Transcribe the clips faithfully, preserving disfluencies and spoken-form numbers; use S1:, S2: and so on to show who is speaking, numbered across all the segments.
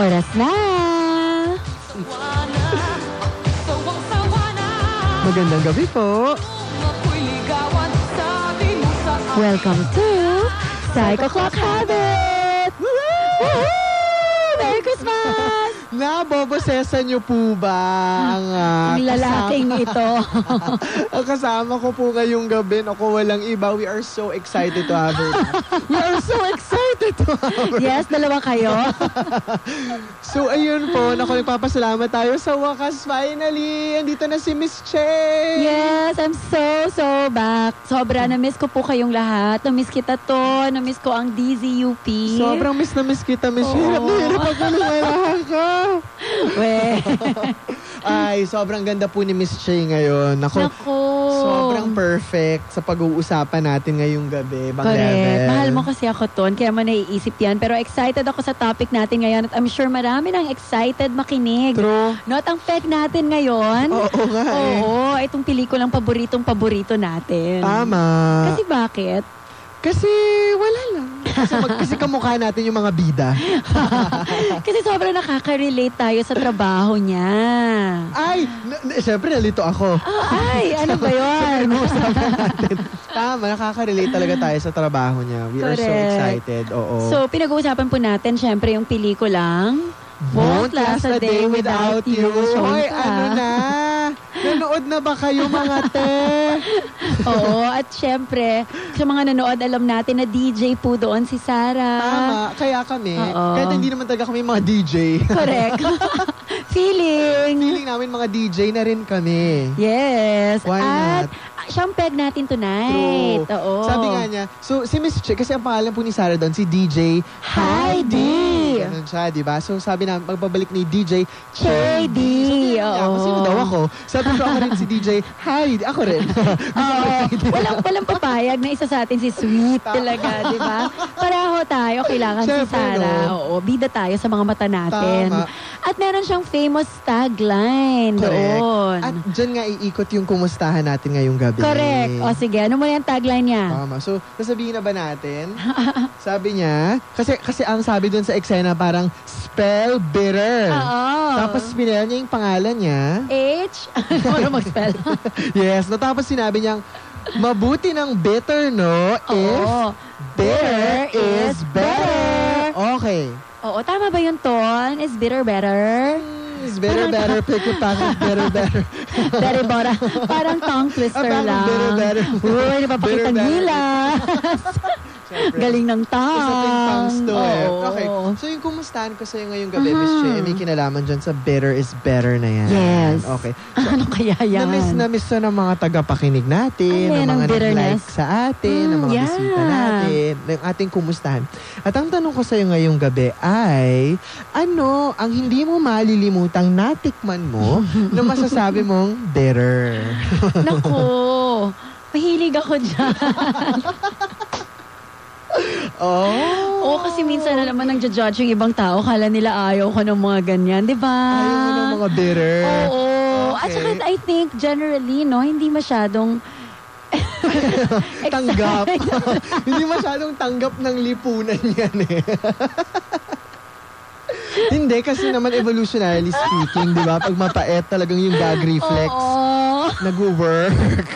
S1: Oras na!
S2: Magandang gabi po.
S1: Welcome to Psycho Clock Habit! Woohoo! Merry Christmas!
S2: Nabobosesan niyo po ba ang uh,
S1: Ang lalaking
S2: kasama,
S1: ito?
S2: ang kasama ko po ngayong gabi. Ako walang iba. We are so excited to have her. We are so excited to have her.
S1: Yes, dalawa kayo.
S2: So ayun po, naku, nagpapasalamat tayo sa wakas. Finally, andito na si Miss Che.
S1: Yes, I'm so, so back. Sobra, na-miss ko po kayong lahat. Na-miss kita to. Na-miss ko ang D Z U P.
S2: Sobrang miss na miss kita, Miss.
S1: Oo.
S2: Hirap na hirap ako lumalahan ka.
S1: We.
S2: Ay, sobrang ganda po ni Miss Che ngayon. Naku,
S1: Naku.
S2: sobrang perfect sa pag-uusapan natin ngayong gabi. Bang
S1: Correct.
S2: level.
S1: Mahal mo kasi ako, Ton. Kaya mo naiisip yan. Pero excited ako sa topic natin ngayon. At I'm sure marami nang excited makinig.
S2: True.
S1: Not ang peg natin ngayon.
S2: Oo nga eh.
S1: Oo, itong pelikulang paboritong-paborito natin.
S2: Tama.
S1: Kasi bakit?
S2: Kasi wala lang. Kasi, mag, kasi kamukha natin yung mga bida.
S1: Kasi sobrang nakaka-relate tayo sa trabaho niya.
S2: Ay, n- n- syempre nalito ako.
S1: Oh, ay, ano ba yun?
S2: Pinag-uusapan natin. Tama, nakaka-relate talaga tayo sa trabaho niya. We are so
S1: Correct.
S2: excited. Oo.
S1: So, pinag-uusapan po natin, syempre, yung pelikulang Won't Last a Day Without You.
S2: Hoy,
S1: Showing ka.
S2: ano na? Nanood na ba kayo mga te?
S1: Oo, at syempre, sa mga nanood, alam natin na D J po doon si Sarah.
S2: Tama, kaya kami.
S1: Oo.
S2: Kahit hindi naman talaga kami mga D J.
S1: Correct. Feeling.
S2: Feeling namin mga D J na rin kami.
S1: Yes.
S2: Why
S1: At
S2: not?
S1: ah, siyang peg natin tonight.
S2: True.
S1: Oo.
S2: Sabi nga niya, so si Miss Che, kasi ang pangalan po ni Sarah doon, si D J
S1: Heidi.
S2: Ganun siya, di ba? So sabi na, magbabalik ni D J
S1: Che D.
S2: So tinanong niya ako,
S1: Oo.
S2: sino daw ako? Sabi ko, ako rin si D J Heidi. Ako rin.
S1: Oo. walang, walang papayag na isa sa atin si Sweet talaga, di ba? Pareho tayo, kailangan si
S2: Siyempre,
S1: Sarah.
S2: no?
S1: Oo, bida tayo sa mga mata natin.
S2: Tama.
S1: At meron siyang famous tagline
S2: Correct.
S1: doon.
S2: At dyan nga iikot yung kumustahan natin ngayong gabi.
S1: Correct. O sige, ano mo yung tagline niya?
S2: Tama. So, sasabihin na ba natin? Sabi niya, kasi kasi ang sabi doon sa eksena parang spell bitter.
S1: Oo.
S2: Tapos pinila niya yung pangalan niya.
S1: H? Ano mag-spell?
S2: Yes. No, tapos sinabi niyang, mabuti ng bitter, no? If
S1: Oo.
S2: bitter is better. Okay.
S1: Oo, tama ba yun, Ton? Is bitter better?
S2: Is better, better, pick a packet, better, better.
S1: Very bora. Parang tongue twister
S2: Ah, parang
S1: lang.
S2: bitter, better.
S1: Uy, napapakita
S2: Bitter, better.
S1: nila.
S2: Siyempre.
S1: Galing ng tongue.
S2: Isa ting tongues to eh.
S1: Oo.
S2: Okay. So yung kumustahan ko sa'yo ngayong gabi, Miss Che, may kinalaman dyan sa bitter is better na yan.
S1: Yes.
S2: Okay.
S1: Ano kaya yan?
S2: Na-miss na miss to ng mga tagapakinig natin,
S1: Ano yan,
S2: ng mga
S1: ang bitterness?
S2: nag-like sa atin, ng
S1: Mm,
S2: mga
S1: yeah.
S2: bisita natin, ng ating kumustahan. At ang tanong ko sa'yo ngayong gabi ay, ano ang hindi mo malilimutang natikman mo na masasabi mong bitter?
S1: Naku, mahilig ako dyan.
S2: Oh.
S1: Oo, kasi minsan na naman nang judge yung ibang tao. Kala nila ayaw ko ng mga ganyan, di ba?
S2: Ayaw mo ng mga bitter.
S1: Oo. At
S2: Okay.
S1: saka I think generally, no, hindi masyadong
S2: Tanggap.
S1: excited.
S2: Hindi masyadong tanggap ng lipunan yan eh. Hindi, kasi naman evolutionarily speaking, di ba? Pag mapait talagang yung gag reflex,
S1: Oo.
S2: nag-work.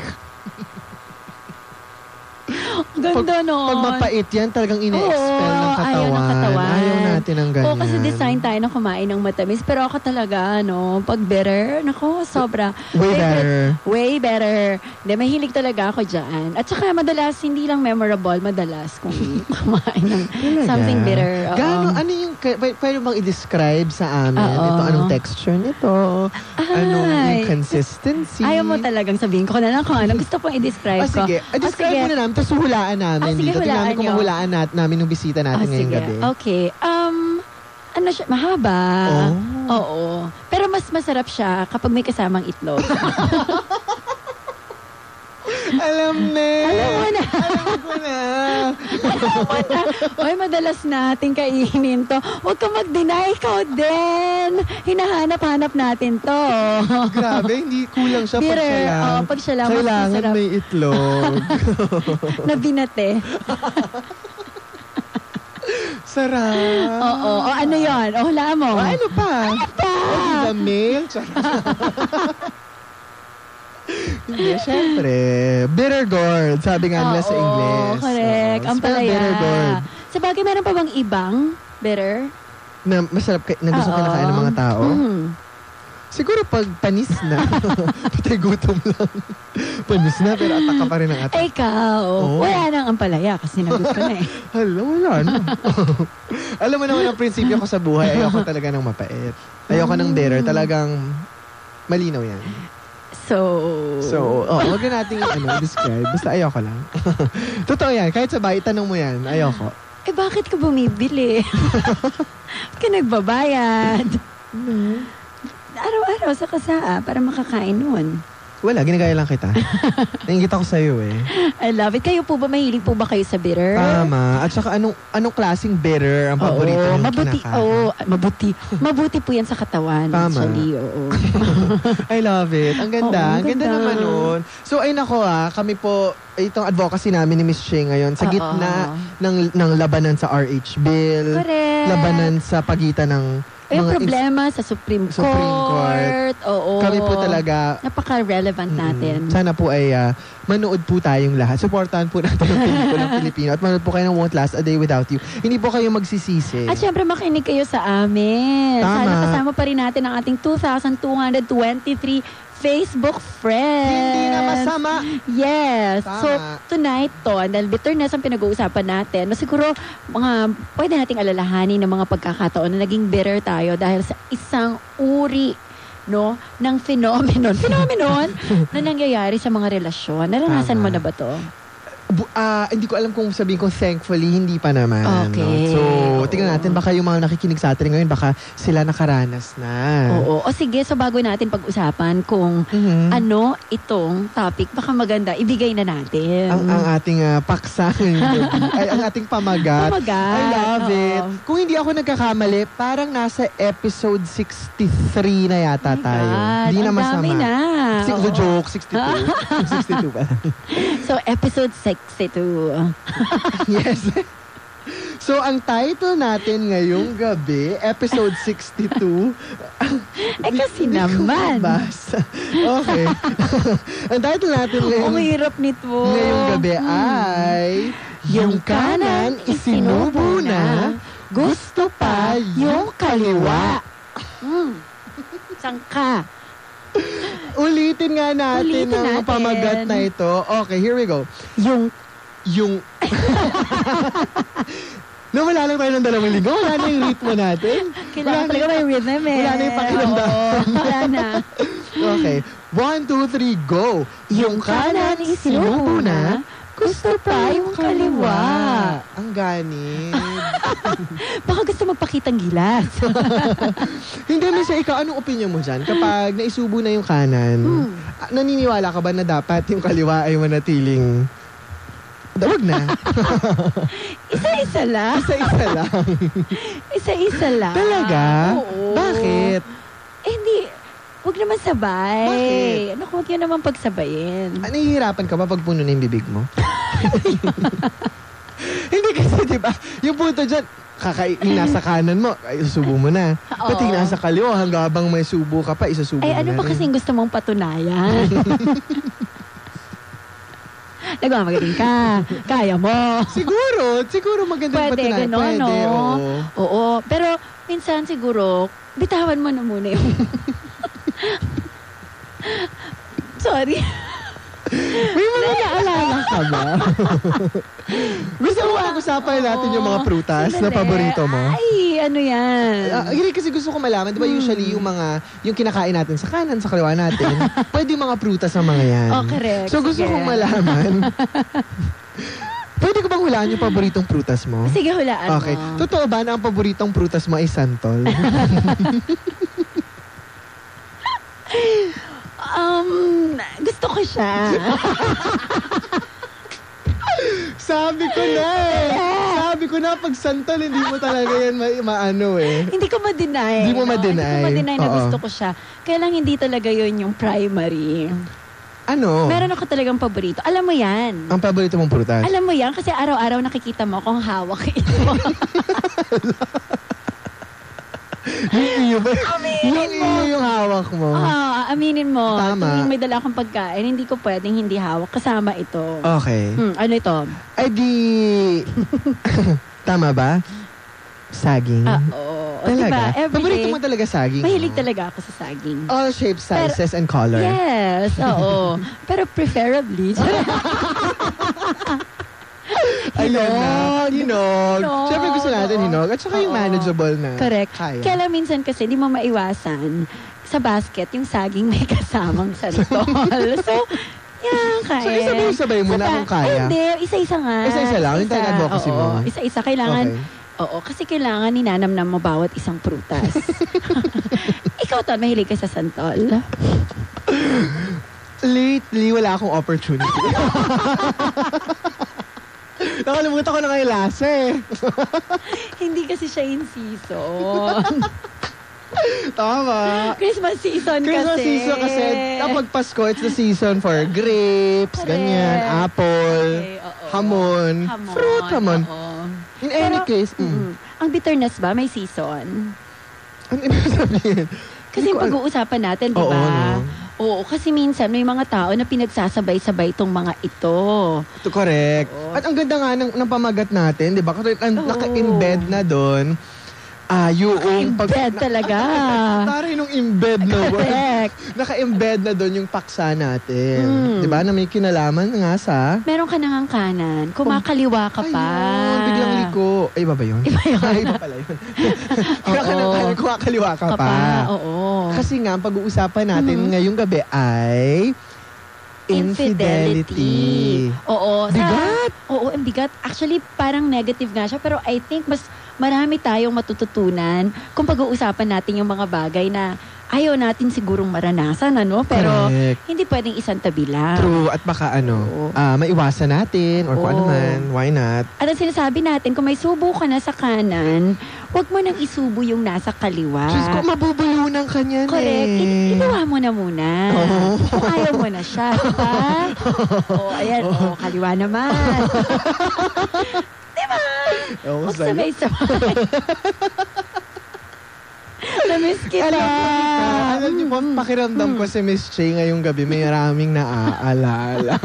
S1: Ganda,
S2: pag,
S1: no?
S2: Pag mapait yan, talagang ine-expel
S1: Oo,
S2: ng katawan.
S1: ayaw ng katawan.
S2: Ayaw natin ng ganyan.
S1: Oo, kasi design tayo na kumain ng matamis. Pero ako talaga, no, pag bitter, nako, sobra.
S2: Way
S1: Favorite-
S2: better.
S1: Way better. Hindi, mahilig talaga ako dyan. At saka madalas, hindi lang memorable, madalas kung kumain ng
S2: Talaga?
S1: something bitter. Oo.
S2: Gaano, ano yung, k- p- pwede bang i-describe sa amin?
S1: Oo.
S2: Ito, anong texture nito? Anong
S1: Ay.
S2: yung consistency?
S1: Ayaw mo talagang sabihin ko na lang kung ano gusto kong i-describe
S2: Ah,
S1: ko.
S2: sige. Ah, describe mo na namin, tapos hulaan namin
S1: Ah, sige,
S2: dito. Tingnan
S1: hulaan
S2: namin kung
S1: nyo.
S2: mahulaan nat namin yung bisita natin
S1: Ah,
S2: ngayong
S1: sige.
S2: gabi.
S1: Okay. Um, ano siya? Mahaba.
S2: Oh.
S1: Oo. Pero mas masarap siya kapag may kasamang itlog.
S2: Alam na.
S1: Alam mo na.
S2: Alam ko na.
S1: Oy, madalas natin kainin to. Huwag ka mag-deny, ikaw din. Hinahanap-hanap natin to.
S2: Grabe, hindi kulang siya pag
S1: Bitter.
S2: siya lang.
S1: Oo, pag siya lang, mas
S2: Kailangan
S1: masarap.
S2: may itlog.
S1: Na binate.
S2: Sarap.
S1: Oo. O ano yun? O hulaan mo.
S2: O, ano pa?
S1: Ano pa?
S2: O, di ba milk? Hindi, syempre. Bitter gourd, sabi nga nila sa English.
S1: Oo, correct.
S2: Oo,
S1: Ang
S2: spell
S1: palaya.
S2: bitter gourd.
S1: Sa bagay, meron pa bang ibang bitter?
S2: Na masarap, kay- na gusto
S1: Oo.
S2: kinakain ng mga tao.
S1: Mhm.
S2: Siguro pag panis na. Patay gutom lang. Panis na, pero atak ka pa rin ng atak.
S1: Eh, ikaw.
S2: Oo.
S1: Wala nang ampalaya kasi nagot ko na eh.
S2: Hala, wala na. Alam mo naman ang prinsipyo ko sa buhay, ayoko talaga ng mapait. Ayoko ng bitter. Talagang malinaw yan.
S1: So,
S2: So, oh, wag na natin ano, describe. Basta ayoko lang. Totoo yan. Kahit sa bahay, tanong mo yan. Ayoko.
S1: eh bakit ka bumibili? Bakit ka nagbabayad? Araw-araw sa kasaa para makakain nun.
S2: Wala, ginagaya lang kita. Naingit ako sa'yo eh.
S1: I love it. Kayo po ba, mahilig po ba kayo sa bitter?
S2: Tama. At saka anong, anong klaseng bitter ang paborito
S1: Oo,
S2: mong
S1: mabuti.
S2: kinakain?
S1: Oo, mabuti. Mabuti po yan sa katawan.
S2: Tama.
S1: Actually, oo.
S2: I love it. Ang ganda.
S1: Oo,
S2: ang ganda
S1: ganda.
S2: naman nun. So, ay nako ah, kami po, itong advocacy namin ni Miss Shea ngayon, sa
S1: Oo.
S2: gitna ng, ng labanan sa R H Bill,
S1: Correct.
S2: labanan sa pagitan ng
S1: Ay, yung
S2: mga
S1: problema sa Supreme,
S2: Supreme
S1: Court. Oo.
S2: kami po talaga,
S1: Napaka-relevant natin.
S2: Mm, sana po ay ah, manood po tayong lahat. Supportahan po natin ang pelikulang Pilipino at manood po kayo ng Won't Last a Day Without You. Hindi po kayo magsisisi.
S1: At syempre, makinig kayo sa amin.
S2: Tama.
S1: Sana kasama pa rin natin ang ating two thousand two hundred twenty-three Facebook friends.
S2: Hindi na masama.
S1: Yes.
S2: Tama.
S1: So, tonight to, dahil bitterness ang pinag-uusapan natin, no, siguro, mga, pwede nating alalahanin ng mga pagkakataon na naging bitter tayo dahil sa isang uri no, ng phenomenon. Phenomenon na nangyayari sa mga relasyon. Naranasan
S2: Tama.
S1: mo na ba to?
S2: Bu- ah, hindi ko alam kung sabihin ko thankfully, hindi pa naman.
S1: Okay.
S2: No? So,
S1: Oo.
S2: tingnan natin, baka yung mga nakikinig sa atin ngayon, baka sila nakaranas na.
S1: Oo. O sige, so bago natin pag-usapan kung
S2: Mhm.
S1: ano itong topic, baka maganda, ibigay na natin.
S2: ang, ang ating uh, paksa ngayong gabi, ay ang ating pamagat.
S1: Pamagat,
S2: I love
S1: oo.
S2: it. Kung hindi ako nagkakamali, parang nasa episode sixty-three na yata
S1: Oh my
S2: tayo.
S1: God,
S2: Hindi na
S1: ang
S2: masama.
S1: dami na.
S2: Six,
S1: Oo.
S2: joke, sixty-two. sixty-two pa.
S1: So, episode sixty-two.
S2: Yes. So, ang title natin ngayong gabi, episode sixty-two.
S1: Eh, kasi
S2: Hindi ko
S1: naman.
S2: mabasa. Okay. Ang title natin ngayong,
S1: Ang hirap nito.
S2: ngayong gabi ay Yung kanan isinubo na, gusto pa yung kaliwa.
S1: Hmm. Sangka.
S2: Ulitin nga natin
S1: Ulitin
S2: ang
S1: natin.
S2: pamagat na ito. Okay, here we go.
S1: Yung
S2: Yung... Nawala lang tayo ng dalawang linggo. Wala na yung ritmo natin.
S1: kailangan talaga may rhythm eh.
S2: Wala na yung pakiramdam.
S1: Oo, wala na.
S2: Okay. One, two, three, go.
S1: Yung kanan isinubo na, gusto pa yung kaliwa.
S2: Ang ganit.
S1: Baka gusto magpakitang gilas.
S2: Hindi, Misa, ikaw, anong opinion mo dyan? Kapag naisubo na yung kanan,
S1: Hmm.
S2: ah, naniniwala ka ba na dapat yung kaliwa ay manatiling... Dawag na.
S1: Isa-isa lang.
S2: Isa-isa lang.
S1: Isa-isa lang.
S2: Talaga?
S1: Oo.
S2: Bakit?
S1: Eh, hindi. Huwag naman sabay.
S2: Bakit?
S1: Ano, huwag yun naman pagsabayin.
S2: Ah, nahihirapan ka ba pag puno na yung bibig mo? Hindi kasi, di ba? Yung punto dyan, kakain nasa kanan mo, ay susubo mo na.
S1: Oo.
S2: Pati nasa kaliwa, hanggang habang may subo ka pa, isusubo
S1: Ay,
S2: mo
S1: ano
S2: na
S1: ba
S2: rin.
S1: kasing gusto mong patunayan? Nagmamagaling ka. Kaya mo.
S2: Siguro, siguro magandang
S1: Pwede,
S2: patunayan.
S1: gano'n,
S2: Pwede,
S1: no?
S2: oo.
S1: Oo. Pero, minsan siguro, bitawan mo na muna yung... Sorry.
S2: May mga naalala ka ba? Gusto mo pag-usapan natin yung mga prutas na
S1: Sandali.
S2: paborito mo?
S1: Ay, ano yan?
S2: Ah, hindi kasi gusto ko malaman, di ba usually yung mga, yung kinakain natin sa kanan, sa kaliwa natin, pwede yung mga prutas ang mga yan.
S1: Oh, correct.
S2: So gusto
S1: Sige.
S2: kong malaman, pwede ko bang hulaan yung paboritong prutas mo?
S1: Sige, hulaan
S2: Okay.
S1: mo.
S2: Totoo ba na ang paboritong prutas mo ay santol?
S1: Um, gusto ko siya.
S2: Sabi ko na eh. Sabi ko na, pag santol, hindi mo talaga yan ma- maano eh.
S1: Hindi ko ma-deny.
S2: Hindi mo
S1: no?
S2: ma-deny.
S1: Hindi ko ma-deny na
S2: Oo.
S1: gusto ko siya. Kaya lang hindi talaga yun yung primary.
S2: Ano?
S1: Meron ako talagang paborito. Alam mo yan.
S2: Ang paborito mong prutas?
S1: Alam mo yan kasi araw-araw nakikita mo kung hawak ito.
S2: yung iyo ba?
S1: Aminin
S2: yung
S1: mo.
S2: iyo yung hawak mo.
S1: Ah, aminin mo.
S2: Tama.
S1: Tuwing may dala akong pagkain, hindi ko pwedeng hindi hawak. Kasama ito.
S2: Okay.
S1: Hmm, ano ito?
S2: Ay di... Tama ba? Saging.
S1: Ah, oo.
S2: Talaga?
S1: Diba, everyday,
S2: Paborito mo talaga saging?
S1: mahilig
S2: no?
S1: talaga ako sa saging.
S2: All shapes, sizes, and color.
S1: Yes, oo. Pero preferably.
S2: Ayun na. Hinog.
S1: Hinog.
S2: Siyempre gusto natin
S1: Oo.
S2: hinog. At saka yung
S1: Oo.
S2: manageable na.
S1: Correct.
S2: Kaya.
S1: Kaya lang minsan kasi hindi mo maiwasan sa basket yung saging may kasamang santol. So, yan, kaya.
S2: So, isabay-sabay mo na
S1: Saka-
S2: kung kaya.
S1: Ay, hindi. Isa-isa nga.
S2: Isa-isa lang? Yung talaga advocacy
S1: Oo,
S2: mo?
S1: Isa-isa. Kailangan,
S2: Okay.
S1: oo, kasi kailangan ninanamnam mo bawat isang prutas. Ikaw, Ton, mahilig ka sa santol?
S2: Lately, wala akong opportunity. Nakalimutan ko na ngayon lasa eh.
S1: Hindi kasi siya in season.
S2: Tama.
S1: Christmas season
S2: Christmas
S1: kasi.
S2: season kasi kapag Pasko, it's the season for grapes,
S1: Correct.
S2: ganyan, apple,
S1: Okay, oo.
S2: hamon,
S1: Hamon,
S2: fruit naman.
S1: oo.
S2: In any
S1: Pero,
S2: case, mm,
S1: mm, ang bitterness ba may season?
S2: ano ibig sabihin?
S1: Kasi
S2: Hindi ko al-
S1: pag-uusapan natin, di
S2: Oo,
S1: ba?
S2: no?
S1: Oo, kasi minsan may mga tao na pinagsasabay-sabay itong mga ito.
S2: Ito, correct.
S1: Oo.
S2: At ang ganda nga ng, ng pamagat natin, di ba? Kasi ang
S1: Oo.
S2: naka-embed na doon, ah, yung...
S1: Embed talaga.
S2: Taray nung embed na word.
S1: Correct.
S2: Naka-embed na doon yung paksa natin.
S1: Mm.
S2: Di ba? Na may kinalaman nga sa...
S1: Meron ka nang kanan, kumakaliwa ka pa.
S2: Ayun, biglang liko. Ay, iba ba yun?
S1: Iba yun.
S2: Ay, iba pala yun. Kaya ka
S1: Oo.
S2: nang kanan, kumakaliwa ka
S1: Ka
S2: pa.
S1: pa, oo.
S2: Kasi nga, ang pag-uusapan natin
S1: Mhm.
S2: ngayong gabi ay... Infidelity.
S1: Oo. Sa,
S2: Bigat!
S1: Oo, ang bigat. Actually, parang negative nga siya. Pero I think mas marami tayong matututunan kung pag-uusapan natin yung mga bagay na ayaw natin sigurong maranasan, ano? Pero
S2: Correct.
S1: hindi pwedeng isang tabi lang.
S2: True. At baka ano,
S1: Oo.
S2: ah, maiwasan natin or kung ano
S1: Oo.
S2: man. Why not?
S1: At ang sinasabi natin, kung may subo ka na sa kanan, huwag mo nang isubo yung nasa kaliwa.
S2: Diyos ko, mabubulunan ka niyan
S1: Correct.
S2: eh.
S1: I- Ibawa mo na muna.
S2: Oo.
S1: Kung ayaw mo na siya, diba? Oo, ayan. Oo, kaliwa naman. diba?
S2: Oo,
S1: Huwag
S2: sa'yo.
S1: sabay-sabay. Na-miss kita.
S2: Alam mo, Ika, alam niyo po,
S1: Mm.
S2: pakiramdam ko si Miss Che ngayong gabi, may maraming naaalala.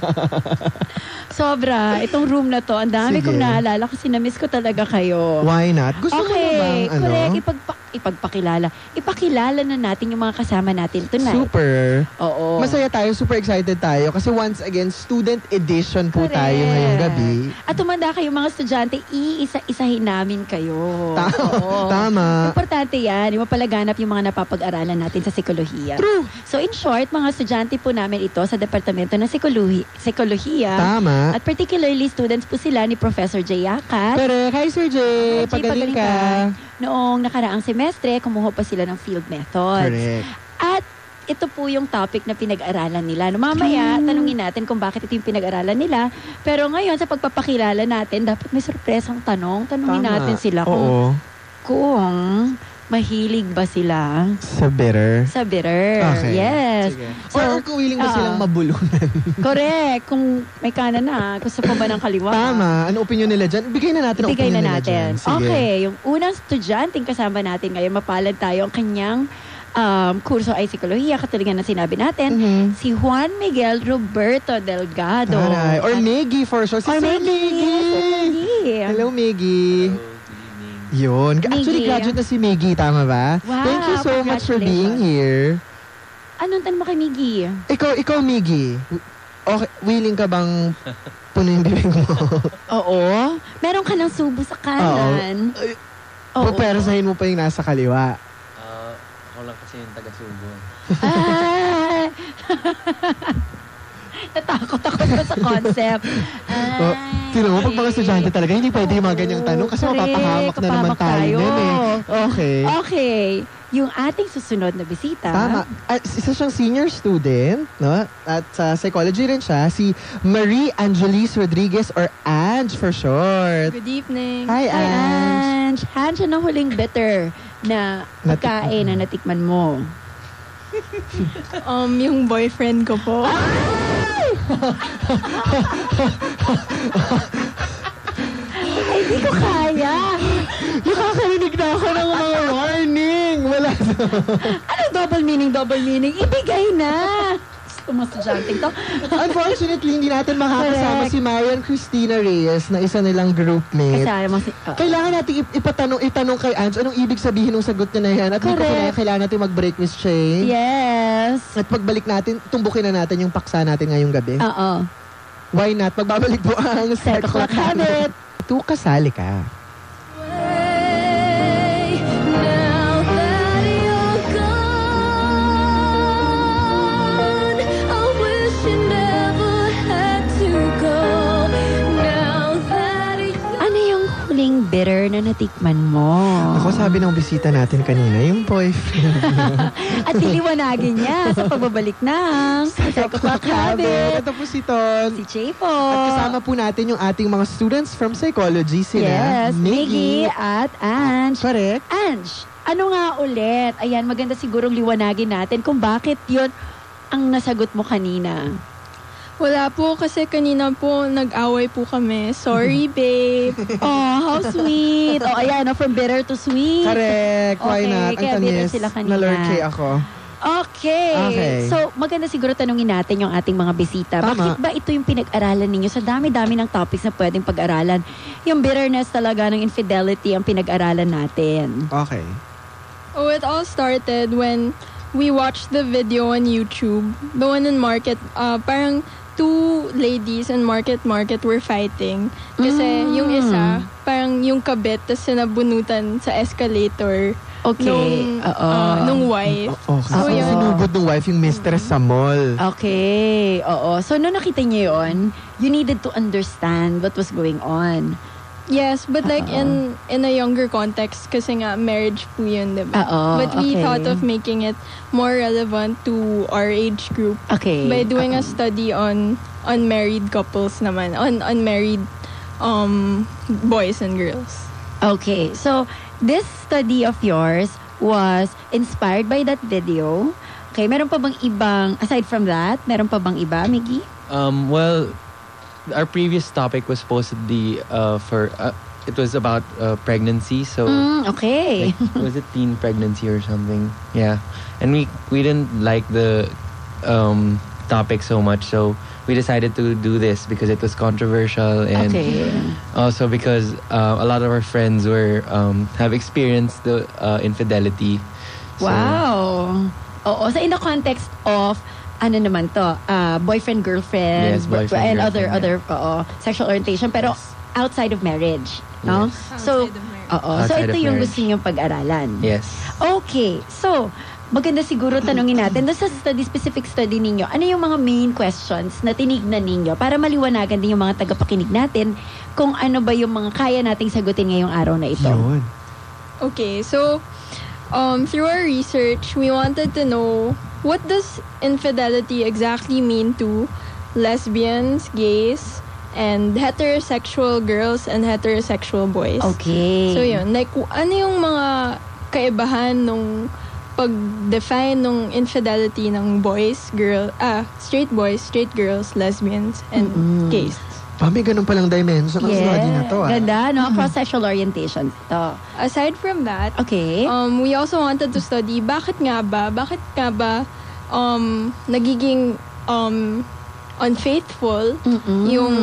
S1: Sobra. Itong room na to, ang dami
S2: Sige.
S1: kong naalala kasi na-miss ko talaga kayo.
S2: Why not? Gusto mo na
S1: Okay,
S2: bang ano?
S1: correct. Ipagpa- ipagpakilala. Ipakilala na natin yung mga kasama natin tonight.
S2: Super.
S1: Oo.
S2: Masaya tayo, super excited tayo kasi once again, student edition po
S1: Correct.
S2: tayo ngayong gabi.
S1: At tumanda kayo mga estudyante, iisa-isahin namin kayo.
S2: Ta-
S1: Oo.
S2: Tama.
S1: Importante yan. Yung mapalaganap yung mga napapag-aralan natin sa psikolohiya.
S2: True.
S1: So in short, mga estudyante po namin ito sa Departamento ng Psikolohi- Psikolohiya.
S2: Tama.
S1: At particularly students po sila ni Professor Jay Yakat.
S2: Pero, hi Sir Jay,
S1: Jay,
S2: pagaling
S1: pagaling
S2: ka.
S1: Noong nakaraang semestre, kumuha pa sila ng field methods.
S2: Correct.
S1: At ito po yung topic na pinag-aralan nila. No, mamaya,
S2: True.
S1: tanungin natin kung bakit ito yung pinag-aralan nila. Pero ngayon, sa pagpapakilala natin, dapat may sorpresang tanong. Tanungin
S2: Tama.
S1: natin sila kung,
S2: Oo.
S1: kung mahilig ba sila
S2: Sa bitter.
S1: sa bitter.
S2: Okay.
S1: Yes.
S2: Sige.
S1: So,
S2: or kung willing ba
S1: ah.
S2: silang mabulunan.
S1: Correct. Kung may kanan na, gusto pa ba ng kaliwa?
S2: Tama. Ano opinion nila dyan? Bigay na natin ang
S1: Ibigay
S2: opinion
S1: na
S2: nila dyan.
S1: natin.
S2: Sige.
S1: Okay. Yung unang estudyanteng kasama natin ngayon, mapalad tayo ang kanyang um, kurso ay psikolohiya, katulad na sinabi natin,
S2: Mhm.
S1: si Juan Miguel Roberto Delgado.
S2: Taray. Or
S1: At-
S2: Miggy for sure. Si
S1: Or
S2: Sir
S1: Miggy.
S2: Miggy.
S1: Sir Miggy.
S2: Hello, Miggy. Yun. Actually,
S1: Miggy.
S2: graduate na si Miggy. Tama ba?
S1: Wow,
S2: Thank you so much for being here.
S1: Anong tanong mo kay Miggy?
S2: Ikaw, ikaw, Miggy. Okay, willing ka bang punuin yung bibig mo?
S1: Oo. Meron ka ng subo sa kanan.
S2: Ay,
S1: Oo.
S2: Puperasahin mo pa yung nasa kaliwa.
S3: Ah, ako lang kasi yung taga-Subo.
S1: Ay. Natakot ako doon sa concept. Ay.
S2: Oh, Tino mo, pag mga estudyante talaga, hindi pwede yung mga ganyang tanong kasi
S1: Correct,
S2: mapapahamak na naman
S1: mapapahamak
S2: tayo
S1: tayo.
S2: nun eh. Okay.
S1: Okay. Yung ating susunod na bisita.
S2: Tama. At isa siyang senior student, no? At sa psychology rin siya, si Marie Angelis Rodriguez or Ange for short.
S4: Good evening.
S2: Hi,
S1: Hi,
S2: Ange.
S1: Ange. Ange, ano huling bitter na pagkain na natikman mo?
S4: Um, yung boyfriend ko po.
S1: Ay, di ko kaya.
S2: Nakakarinig na ako ng mga warning. Wala na.
S1: Ano double meaning, double meaning? Ibigay na. Tumasadyanteng to.
S2: Unfortunately, hindi natin makakasama
S1: Correct.
S2: si Marian Cristina Reyes na isa nilang groupmate.
S1: Kasama si... oo.
S2: Kailangan natin ip- ipatanong, itanong kay Ange anong ibig sabihin ng sagot niya na yan. At hindi ko
S1: Correct.
S2: kailangan, kailangan natin mag-break, Miss Che.
S1: Yes.
S2: At pagbalik natin, tumbukin na natin yung paksa natin ngayong gabi.
S1: Oo.
S2: Why not? Magbabalik po ang
S1: Psycho Clock Habit.
S2: Tu, kasali ka.
S5: Now that you're gone, I wish you never had to go. Now that you're
S1: Ano yung huling bitter na natikman mo?
S2: Ako sabi ng bisita natin kanina, yung boyfriend niya.
S1: At diliwanagin niya sa pagbabalik ng Psycho Clock Habit.
S2: Ito po si Ton.
S1: Si Jay po.
S2: At kasama po natin yung ating mga students from psychology, sila
S1: Yes, Miggy
S2: Miggy.
S1: at Ange.
S2: Correct.
S1: Ange, ano nga ulit? Ayan, maganda sigurong liwanagin natin kung bakit yun ang nasagot mo kanina.
S4: Wala po kasi kanina po nag-away po kami. Sorry, babe.
S1: Oh, how sweet. Oh, ayan, no, from bitter to sweet.
S2: Correct. Why
S1: Okay,
S2: not? Ang
S1: kaya bitter
S2: tanis.
S1: sila kanina.
S2: Na-lurky ako.
S1: Okay.
S2: Okay.
S1: So, maganda siguro tanungin natin yung ating mga bisita.
S2: Tama.
S1: Bakit ba ito yung pinag-aralan ninyo? Sa dami-dami ng topics na pwedeng pag-aralan. Yung bitterness talaga ng infidelity ang pinag-aralan natin.
S2: Okay.
S4: Oh, it all started when we watched the video on YouTube. The one in Market, uh, parang two ladies in Market Market were fighting. Kasi
S1: Mm.
S4: yung isa, parang yung kabit, tas sinabunutan sa escalator
S1: Okay.
S4: nung,
S1: Oo.
S4: uh, nung wife.
S2: Oh, kasi
S1: So, yun.
S2: sinubod ng wife yung mistress sa mall.
S1: Okay. Oo. So, nung nakita niyo yun, you needed to understand what was going on.
S4: Yes, but like
S1: Oo.
S4: in in a younger context kasi nga marriage po yun, diba?
S1: Oo,
S4: But we
S1: okay.
S4: thought of making it more relevant to our age group
S1: Okay.
S4: by doing
S1: Oo.
S4: a study on unmarried couples naman, on unmarried um boys and girls.
S1: Okay. So, this study of yours was inspired by that video. Okay. Meron pa bang ibang, aside from that, meron pa bang iba, Miggy?
S3: Um, well, our previous topic was supposedly uh, for uh, it was about uh, pregnancy. So
S1: Mm, okay.
S3: like, was it teen pregnancy or something? Yeah, and we we didn't like the um, topic so much, so we decided to do this because it was controversial and
S1: Okay.
S3: also because uh, a lot of our friends were um, have experienced the uh, infidelity. So,
S1: Wow. Oo. So, in the context of, ano naman to, uh, boyfriend, girlfriend,
S3: Yes, boyfriend,
S1: and other, other,
S3: girlfriend,
S1: oo, sexual orientation, pero
S3: Yes.
S1: outside of marriage. No?
S3: Yes.
S1: So, oo. So,
S3: Outside
S1: ito
S3: of
S1: yung
S3: marriage.
S1: gusto niyong pag-aralan.
S3: Yes.
S1: Okay. So, maganda siguro tanungin natin, doon sa study, specific study ninyo, ano yung mga main questions na tinignan ninyo para maliwanagan din yung mga tagapakinig natin kung ano ba yung mga kaya nating sagutin ngayong araw na ito.
S2: Yun.
S4: Okay, so um through our research, we wanted to know what does infidelity exactly mean to lesbians, gays, and heterosexual girls and heterosexual boys.
S1: Okay.
S4: So yun, like w- ano yung mga kaibahan nung pag-define nung infidelity ng boys, girl, ah, straight boys, straight girls, lesbians, and
S1: Mm-mm.
S4: gays.
S2: Pa, may ganun palang dimension ng study na to. Ah.
S1: Ganda, no? Cross-sexual orientation. Ito.
S4: Aside from that,
S1: Okay.
S4: um, we also wanted to study bakit nga ba, bakit nga ba um, nagiging um, unfaithful
S1: Mm-mm.
S4: yung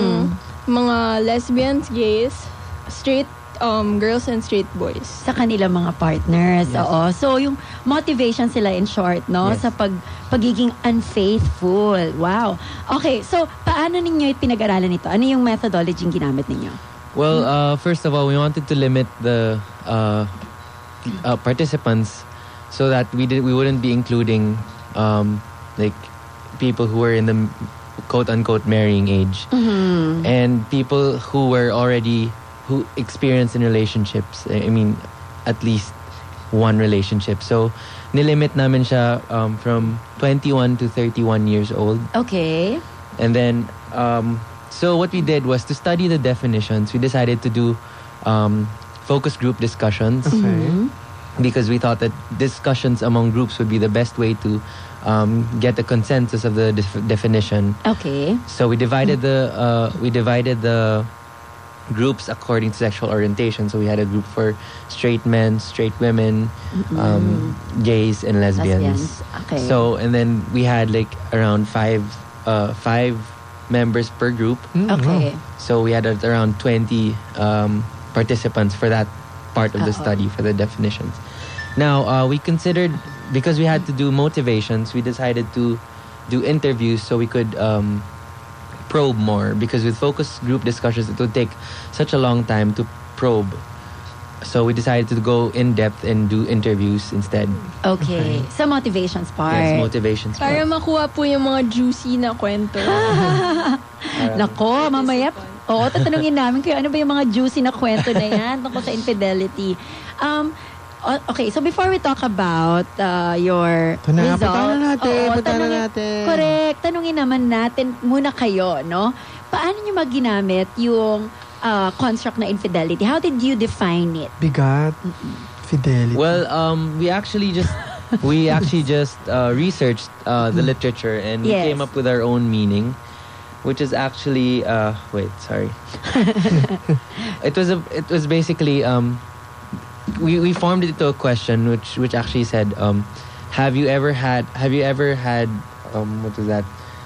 S4: mga lesbians, gays, straight um, girls and straight boys.
S1: Sa kanilang mga partners.
S3: Yes.
S1: Oo. So, yung motivation sila in short, no?
S3: Yes.
S1: Sa pag, pagiging unfaithful. Wow. Okay. So, paano ninyo pinag-aralan ito? Ano yung methodology yung ginamit ninyo?
S3: Well, uh, first of all, we wanted to limit the uh, uh, participants so that we did we wouldn't be including um, like people who were in the quote unquote marrying age
S1: Mhm.
S3: and people who were already who experienced in relationships. I mean, at least one relationship. So, nilimit namin siya um, from twenty-one to thirty-one years old.
S1: Okay.
S3: And then, um, so what we did was to study the definitions. We decided to do um, focus group discussions.
S2: Okay.
S1: Mhm.
S3: because we thought that discussions among groups would be the best way to um, get the consensus of the def- definition.
S1: Okay.
S3: So we divided the uh, we divided the groups according to sexual orientation. So we had a group for straight men, straight women, um, gays, and lesbians.
S1: Lesbians. Okay.
S3: So and then we had like around five uh, five members per group.
S2: Mm,
S1: Okay.
S2: wow.
S3: So we had uh, around twenty um, participants for that part of the
S1: Uh-oh.
S3: study for the definitions. Now uh, we considered, because we had to do motivations, we decided to do interviews so we could um, probe more, because with focus group discussions it would take such a long time to probe. So we decided to go in depth and do interviews instead.
S1: Okay. Sa motivations part.
S3: Yes, motivations.
S4: Para makuha po yung mga juicy na kwento.
S1: Nako, mamaya, oo, tatanungin namin kayo, ano ba yung mga juicy na kwento na yan tungkol sa infidelity. Um, o- okay, so before we talk about uh, your
S2: Ito na,
S1: results.
S2: punta na natin,
S1: oo,
S2: punta na
S1: tanungin-
S2: natin.
S1: Correct. Tanungin naman natin muna kayo, no? Paano nyo maginamit yung uh, construct na infidelity? How did you define it?
S2: Bigat. Fidelity.
S3: Well, um, we actually just we actually just uh, researched uh, the literature and we
S1: Yes.
S3: came up with our own meaning, which is actually uh, wait, sorry. it was a it was basically um, we we formed it into a question which which actually said um, have you ever had have you ever had um, what was that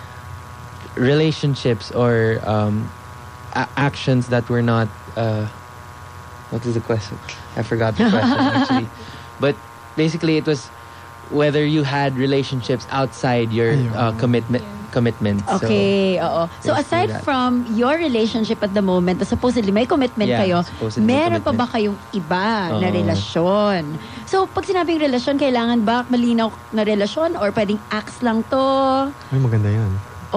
S3: relationships or um, a- actions that were not uh, what is the question? I forgot the question actually. But basically it was whether you had relationships outside your uh,
S2: Ayun.
S3: commitment commitments.
S1: Okay, oo. So
S3: basically
S1: aside
S3: that.
S1: from your relationship at the moment, na supposedly may commitment
S3: Yeah,
S1: kayo,
S3: supposedly may
S1: meron pa ba
S3: commitment.
S1: kayong iba na
S3: Oo.
S1: relasyon? So pag sinabing relasyon, kailangan ba malinaw na relasyon or pwedeng acts lang to?
S2: Ay, maganda yan.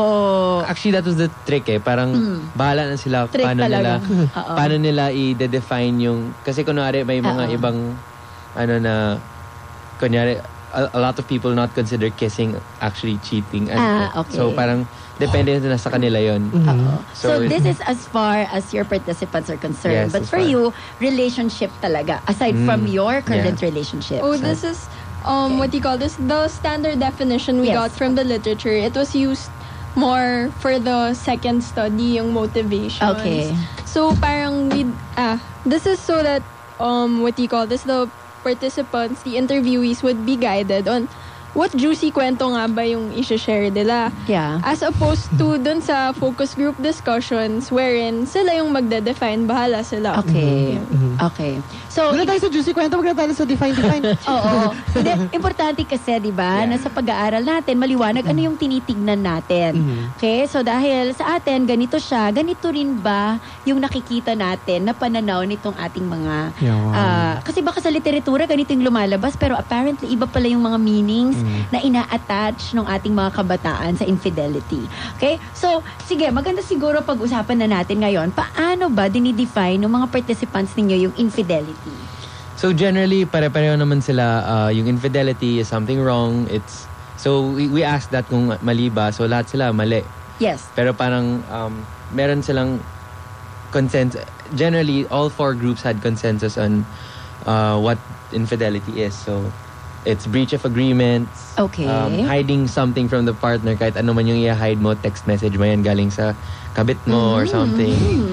S1: O
S3: Actually, that was the trick eh. Parang
S1: Mm.
S3: bahala na sila
S1: trick
S3: paano
S1: talaga?
S3: nila
S1: Oo.
S3: paano nila i-define yung, kasi kunwari may mga
S1: Oo.
S3: ibang ano na kunyari a, a lot of people not consider kissing actually cheating.
S1: Ah, okay.
S3: So parang depende na sa kanila yon.
S2: Mhm.
S1: Oo. So,
S3: So,
S1: this is as far as your participants are concerned.
S3: Yes,
S1: But
S3: as
S1: for
S3: far.
S1: you, relationship talaga, aside
S3: Mm,
S1: from your current
S3: yeah.
S1: relationship.
S4: Oh, this is um what do you call this? The standard definition we
S1: Yes.
S4: got from the literature. It was used more for the second study, yung motivations.
S1: Okay.
S4: So parang we ah this is so that um what do you call this? The participants, the interviewees would be guided on what juicy kwento nga ba yung i-share nila.
S1: Yeah.
S4: As opposed to dun sa focus group discussions wherein sila yung magde-define, bahala sila.
S1: Okay.
S2: Mhm.
S1: Okay. So,
S2: Wala tayo sa juicy kwento, wag na tayo sa define-define.
S1: oo. Hindi, importante kasi, di ba,
S3: Yeah.
S1: na sa pag-aaral natin, maliwanag ano yung tinitignan natin.
S2: Mhm.
S1: Okay? So, dahil sa atin, ganito siya, ganito rin ba yung nakikita natin na pananaw nitong ating mga...
S2: Yawan.
S1: ah, kasi baka sa literatura, ganito yung lumalabas, pero apparently, iba pala yung mga meanings na ina-attach ng ating mga kabataan sa infidelity. Okay? So, sige, maganda siguro pag-usapan na natin ngayon, paano ba dinidefine ng mga participants ninyo yung infidelity?
S3: So generally, pare-pareho naman sila. Uh, yung infidelity is something wrong. It's so we, we asked that kung mali ba. So lahat sila mali.
S1: Yes.
S3: Pero parang um, meron silang consensus. Generally, all four groups had consensus on uh, what infidelity is. So it's breach of agreements.
S1: Okay.
S3: Um, hiding something from the partner. Kahit ano man yung i-hide mo, text message mo yan galing sa kabit mo or something.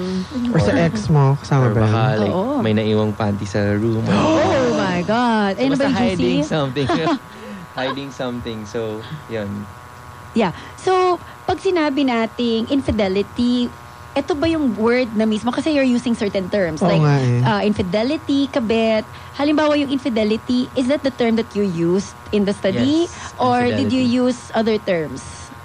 S2: Or sa ex mo, kasama
S3: Or
S2: ba
S3: baka
S2: yun?
S3: like,
S1: Oo.
S3: may naiwang panty sa room.
S1: Oh my God. Ay, ano ba
S3: Basta
S1: yung
S3: hiding
S1: juicy?
S3: something. Hiding something. So, yun.
S1: Yeah. So, pag sinabi nating infidelity, ito ba yung word na mismo? Kasi you're using certain terms.
S2: Oo
S1: like,
S2: nga eh.
S1: uh, infidelity, kabet. Halimbawa yung infidelity, is that the term that you used in the study?
S3: Yes,
S1: Or did you
S3: infidelity.
S1: use other terms?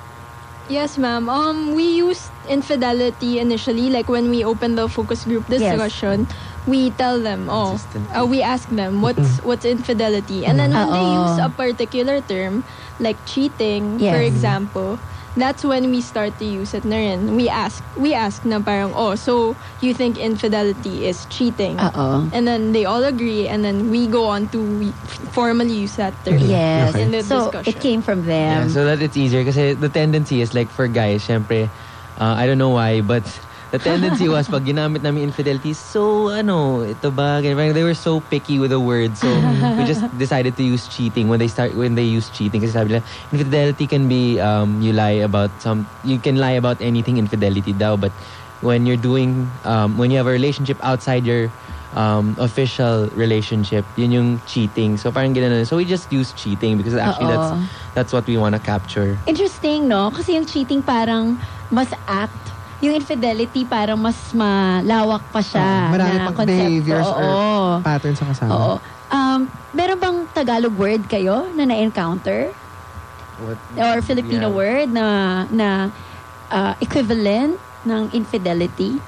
S4: Yes, ma'am. Um, we used infidelity initially, like when we opened the focus group discussion, we tell them, oh,
S3: Consistently.
S4: uh, we ask them what's what's infidelity, and then when they
S1: Oo.
S4: use a particular term, like cheating, for
S1: Yes.
S4: example, that's when we start to use it na rin. We ask, we ask na parang, oh, so you think infidelity is cheating?
S1: Oo.
S4: And then they all agree, and then we go on to formally use that term
S1: Yes.
S4: in the
S1: So,
S4: discussion.
S1: it came from
S3: Yeah,
S1: them.
S3: so that it's easier. Kasi the tendency is like for guys, syempre, uh, I don't know why, but the tendency was pag ginamit namin infidelity, so ano, ito ba? Ganyan. They were so picky with the word, so we just decided to use cheating when they start when they use cheating. Kasi sabi nila, infidelity can be um, you lie about some, you can lie about anything infidelity daw, but when you're doing um, when you have a relationship outside your um, official relationship, yun yung cheating. So parang gano'n. So we just use cheating because actually
S1: Oo.
S3: that's that's what we want to capture.
S1: Interesting, no? Kasi yung cheating parang mas act. Yung infidelity parang mas malawak pa siya.
S2: Oo, marami
S1: na
S2: pang
S1: konsepto.
S2: behaviors or
S1: Oo.
S2: patterns sa kasama.
S1: Oo. Um, meron bang Tagalog word kayo na na-encounter?
S3: What,
S1: Or Filipino
S3: yeah.
S1: word na na uh, equivalent ng infidelity?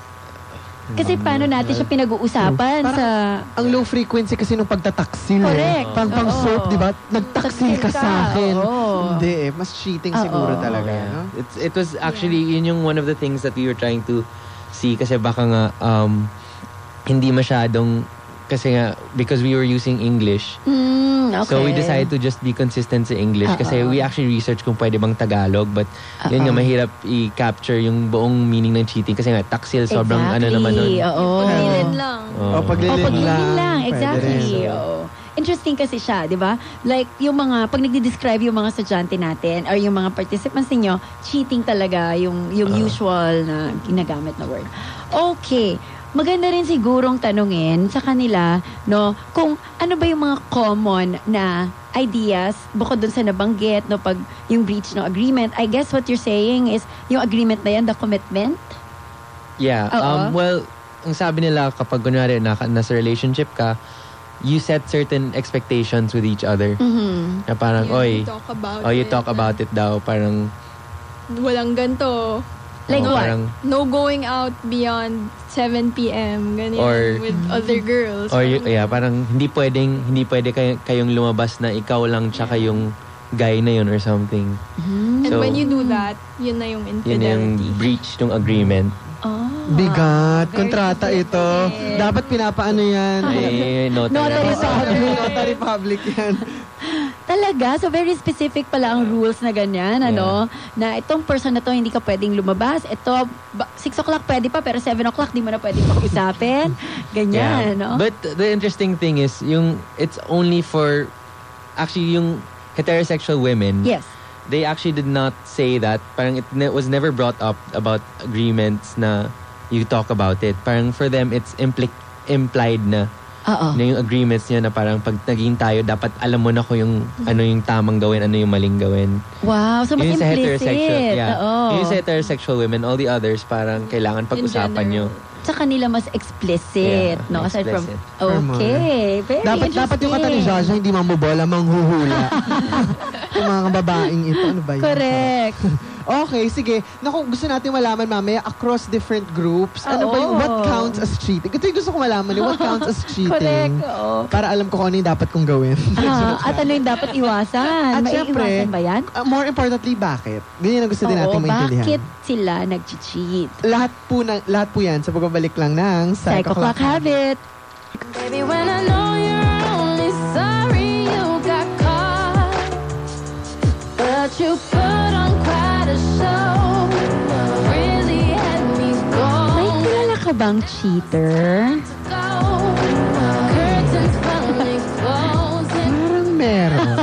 S1: Kasi paano natin siya pinag-uusapan
S2: Parang
S1: sa...
S2: Ang low frequency kasi nung pagtataksil.
S1: Correct.
S2: Eh. Pang pang
S1: Oo.
S2: soap, di ba? Nagtaksil ka
S1: Taksil ka,
S2: sa akin.
S1: oo.
S2: Hindi eh. Mas cheating
S1: Oo.
S2: siguro talaga.
S3: Yeah.
S2: No?
S3: It's it was actually yun yung one of the things that we were trying to see kasi baka nga um, hindi masyadong kasi nga because we were using English.
S1: Mm, okay.
S3: So we decided to just be consistent sa English kasi
S1: Oo.
S3: we actually researched kung pwede bang Tagalog but yun nga
S1: Oo.
S3: mahirap i-capture yung buong meaning ng cheating kasi nga taksil sobrang ano
S1: Exactly.
S3: naman nun.
S1: Oo.
S4: Paglilin lang.
S3: Oo.
S2: O paglilin
S1: Oh, paglilin
S2: lang.
S1: lang.
S2: Pwede
S1: Exactly.
S2: rin.
S1: Oo. Interesting kasi siya, di ba? Like, yung mga, pag nagdi-describe yung mga estudyante natin or yung mga participants ninyo, cheating talaga yung, yung
S3: Oo.
S1: usual na ginagamit na word. Okay. Maganda rin sigurong tanungin sa kanila, no, kung ano ba yung mga common na ideas bukod dun sa nabanggit, no, pag yung breach ng agreement. I guess what you're saying is yung agreement na yan, the commitment?
S3: Yeah.
S1: Oo.
S3: Um, well, ang sabi nila kapag kunwari na, nasa relationship ka, you set certain expectations with each other.
S1: Mhm.
S3: Na parang,
S4: You
S3: oy,
S4: talk about
S3: oh, you
S4: it.
S3: talk about it daw. Parang,
S4: Walang ganito.
S1: Like
S3: oh,
S1: what?
S3: parang,
S4: No going out beyond seven p.m. Ganyan.
S3: Or-
S4: with other girls.
S3: or, y-
S4: Parang-
S3: yeah, parang hindi pwedeng, hindi pwede kay, kayong lumabas na ikaw lang tsaka yung guy na yun or something.
S1: Mhm.
S4: And
S3: So-
S4: when you do that, yun na yung
S3: Yun na yung
S4: infidelity.
S3: breach ng agreement.
S1: Oh,
S2: Bigat.
S1: very
S2: Kontrata ito.
S1: specific.
S2: Dapat pinapaano yan.
S3: Eh, notary.
S1: Notary
S2: Public, notary public yan.
S1: Talaga? So, very specific pala ang rules na ganyan, ano? Na itong person na to, hindi ka pwedeng lumabas. Ito, ba- six o'clock pwede pa, pero seven o'clock di mo na pwedeng pag-usapin. Ganyan, no?
S3: But the interesting thing is, yung, it's only for, actually, yung heterosexual women,
S1: Yes.
S3: they actually did not say that. Parang it ne- was never brought up about agreements na you talk about it. Parang for them, it's impli- implied na
S1: Oo.
S3: na yung agreements niya na parang pag naging tayo, dapat alam mo na kung yung ano yung tamang gawin, ano yung maling gawin.
S1: Wow, so mas
S3: Yun sa
S1: implicit.
S3: heterosexual, yeah.
S1: Oo.
S3: Yun sa heterosexual women, all the others parang kailangan pag-usapan nyo.
S4: general.
S1: Sa kanila mas explicit,
S3: Yeah,
S1: no? Aside from,
S3: explicit.
S1: okay, very
S2: Dapat dapat yung kata ni
S1: interesting.
S2: Jaja hindi mamubola, manghuhula. Yung mga babaeng ito, ano ba yun?
S1: Correct.
S2: Okay, sige. Naku, gusto natin malaman mamaya across different groups. Ano ba yung,
S1: Oo.
S2: what counts as cheating? Ito yung gusto ko malaman, eh, what counts as cheating?
S1: Correct, oo.
S2: Para alam ko kung ano yung dapat kong gawin.
S1: Ah, at ano yung dapat iwasan?
S2: At
S1: May
S2: syempre,
S1: iwasan ba yan?
S2: Uh, more importantly, bakit? Ganyan ang gusto din
S1: Oo,
S2: natin maintindihan.
S1: bakit sila nag-cheat?
S2: Lahat po, na, lahat po yan sa pagbabalik lang ng
S1: Psycho Clock Habit.
S5: Baby, when I know you're only sorry you got caught, but you put on quite a show, really had me
S1: May
S5: going
S1: kilala ka bang cheater?
S5: go. Curtains finally closing.
S2: Parang meron.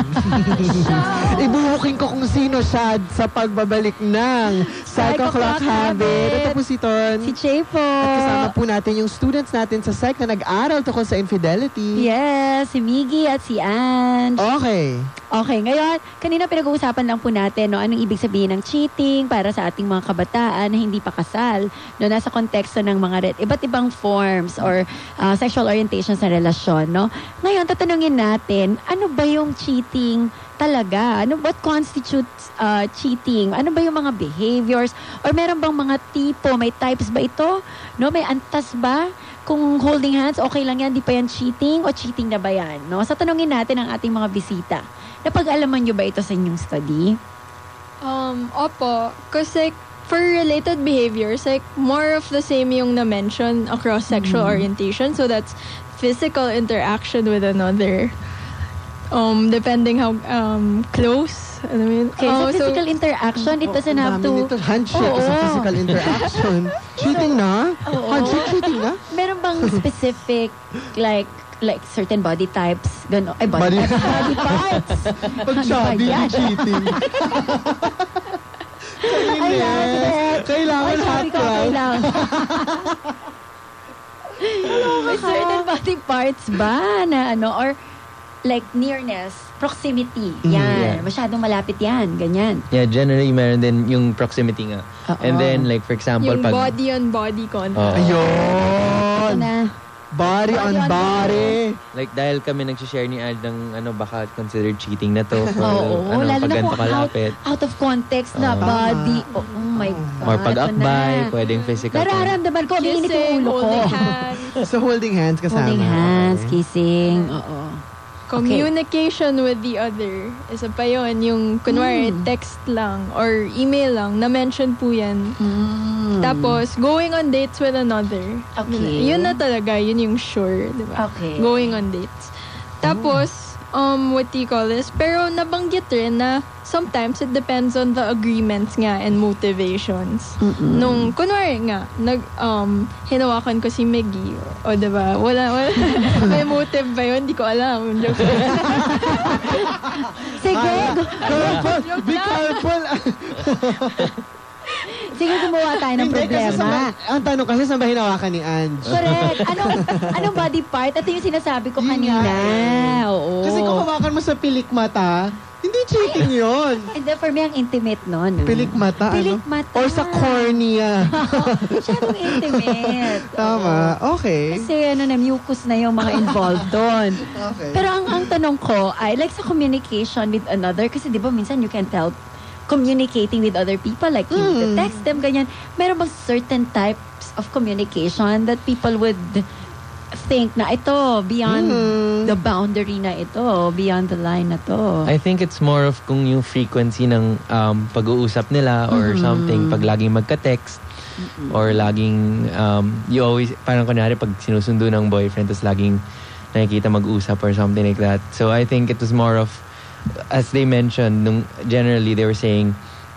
S2: Ibuhukin ko kung sino siya sa pagbabalik ng Psycho Clock Habit. Ito po si Ton.
S1: Si Che po.
S2: At kasama po natin yung students natin sa psych na nag-aral tungkol sa infidelity.
S1: Yes, si Miggy at si Ange.
S2: Okay.
S1: Okay, ngayon, kanina pinag-uusapan lang po natin no, anong ibig sabihin ng cheating para sa ating mga kabataan na hindi pa kasal. No, nasa konteksto ng mga red, iba't ibang forms or uh, sexual orientations na relasyon. No? Ngayon, tatanungin natin, ano ba yung cheating talaga? Ano, what constitutes uh, cheating? Ano ba yung mga behaviors? Or meron bang mga tipo? May types ba ito? No, may antas ba? Kung holding hands, okay lang yan, di pa yan cheating o cheating na ba yan? No? Sa tanungin natin ang ating mga bisita. Napag-alaman nyo ba ito sa inyong study?
S4: Um, opo. Kasi like, for related behaviors, like, more of the same yung na-mention across sexual orientation. So that's physical interaction with another. Um, depending how um, close Alam mo yun?
S1: Okay, so
S4: Oh,
S1: physical interaction, it doesn't
S2: Ang
S1: have
S2: dami
S1: to...
S2: nito. Handshake
S1: Oo.
S2: sa physical interaction. Cheating na?
S1: Oo.
S2: Handshake cheating na?
S1: Meron bang specific, like, like certain body types? Gano, ay, body,
S2: Body-
S1: types, body parts.
S2: Pag
S1: Ano ba
S2: chubby,
S1: yan?
S2: cheating.
S1: I love it.
S2: Kailangan
S1: Ay,
S2: hot
S1: sorry ka,
S2: club.
S1: kailangan. May certain body parts ba na ano, or like nearness, proximity,
S2: Mm,
S1: yan.
S3: yeah.
S1: Masyadong malapit yan, ganyan.
S3: Yeah, generally meron din yung proximity nga.
S1: Oo.
S3: And then like for example,
S4: Yung
S3: pag
S4: body-on-body contact.
S3: Oo.
S1: Ito
S2: Ayun!
S1: na.
S2: Body on
S1: Body on
S2: body.
S3: like dahil kami nag-share ni Ad ng ano baka considered cheating na to for
S1: Oo,
S3: ano
S1: lalo
S3: pag
S1: na
S3: ganito
S1: kung out,
S3: kalapit.
S1: out of context na
S3: Oo.
S1: body. Oh, oh my God.
S3: Or pag
S1: ito
S3: akbay,
S1: na.
S3: pwedeng physical.
S1: Nararamdaman ko, umiinit yung
S4: Kissing,
S1: ulo ko.
S4: holding hands,
S2: So holding hands kasama.
S1: Holding hands,
S2: Okay.
S1: kissing, oo.
S4: communication with the other. Isa pa yun, yung kunwari
S1: Mm.
S4: text lang or email lang, na-mention po yan.
S1: Mm.
S4: Tapos, going on dates with another.
S1: Okay.
S4: Yun na talaga, yun yung sure, di ba?
S1: Okay.
S4: Going on dates. Tapos, um, what do you call this? Pero nabanggit rin na sometimes it depends on the agreements nga and motivations.
S1: Mm-mm.
S4: Nung, kunwari nga, nag, um, hinawakan ko si Meggy. O, diba? Wala, wala. May motive ba yun? Hindi ko alam. Joke lang.
S1: Sige, gu-
S2: Careful!
S4: Joke
S2: Be
S4: lang.
S2: careful!
S1: sige gumawa tayo ng
S2: Hindi, kasi sa
S1: problema.
S2: ba- ang tanong kasi saan ba hinawakan ni Ange?
S1: Correct. Anong, anong body part? Ito yung sinasabi ko
S2: Yun
S1: kanina.
S2: nga eh.
S1: Oo.
S2: Kasi kung hawakan mo sa pilik mata, hindi cheating yun.
S1: And then for me, ang intimate nun.
S2: Pilik mata,
S1: Pilik
S2: ano?
S1: mata.
S2: Or sa cornea.
S1: Masyadong intimate.
S2: Tama.
S1: Oo.
S2: Okay.
S1: Kasi ano na, mucus na yung mga involved doon.
S2: Okay.
S1: Pero ang ang tanong ko ay like sa communication with another, kasi di ba minsan you can't help communicating with other people, like you
S2: Mm.
S1: text them, ganyan. Meron bang certain types of communication that people would think na ito, beyond
S2: Mm.
S1: the boundary na ito, beyond the line na to?
S3: I think it's more of kung yung frequency ng um, pag-uusap nila or
S1: Mhm.
S3: something, pag laging magka-text or laging um, you always, parang kunyari pag sinusundo ng boyfriend tapos laging nakikita mag-usap or something like that. So I think it was more of, as they mentioned, nung generally they were saying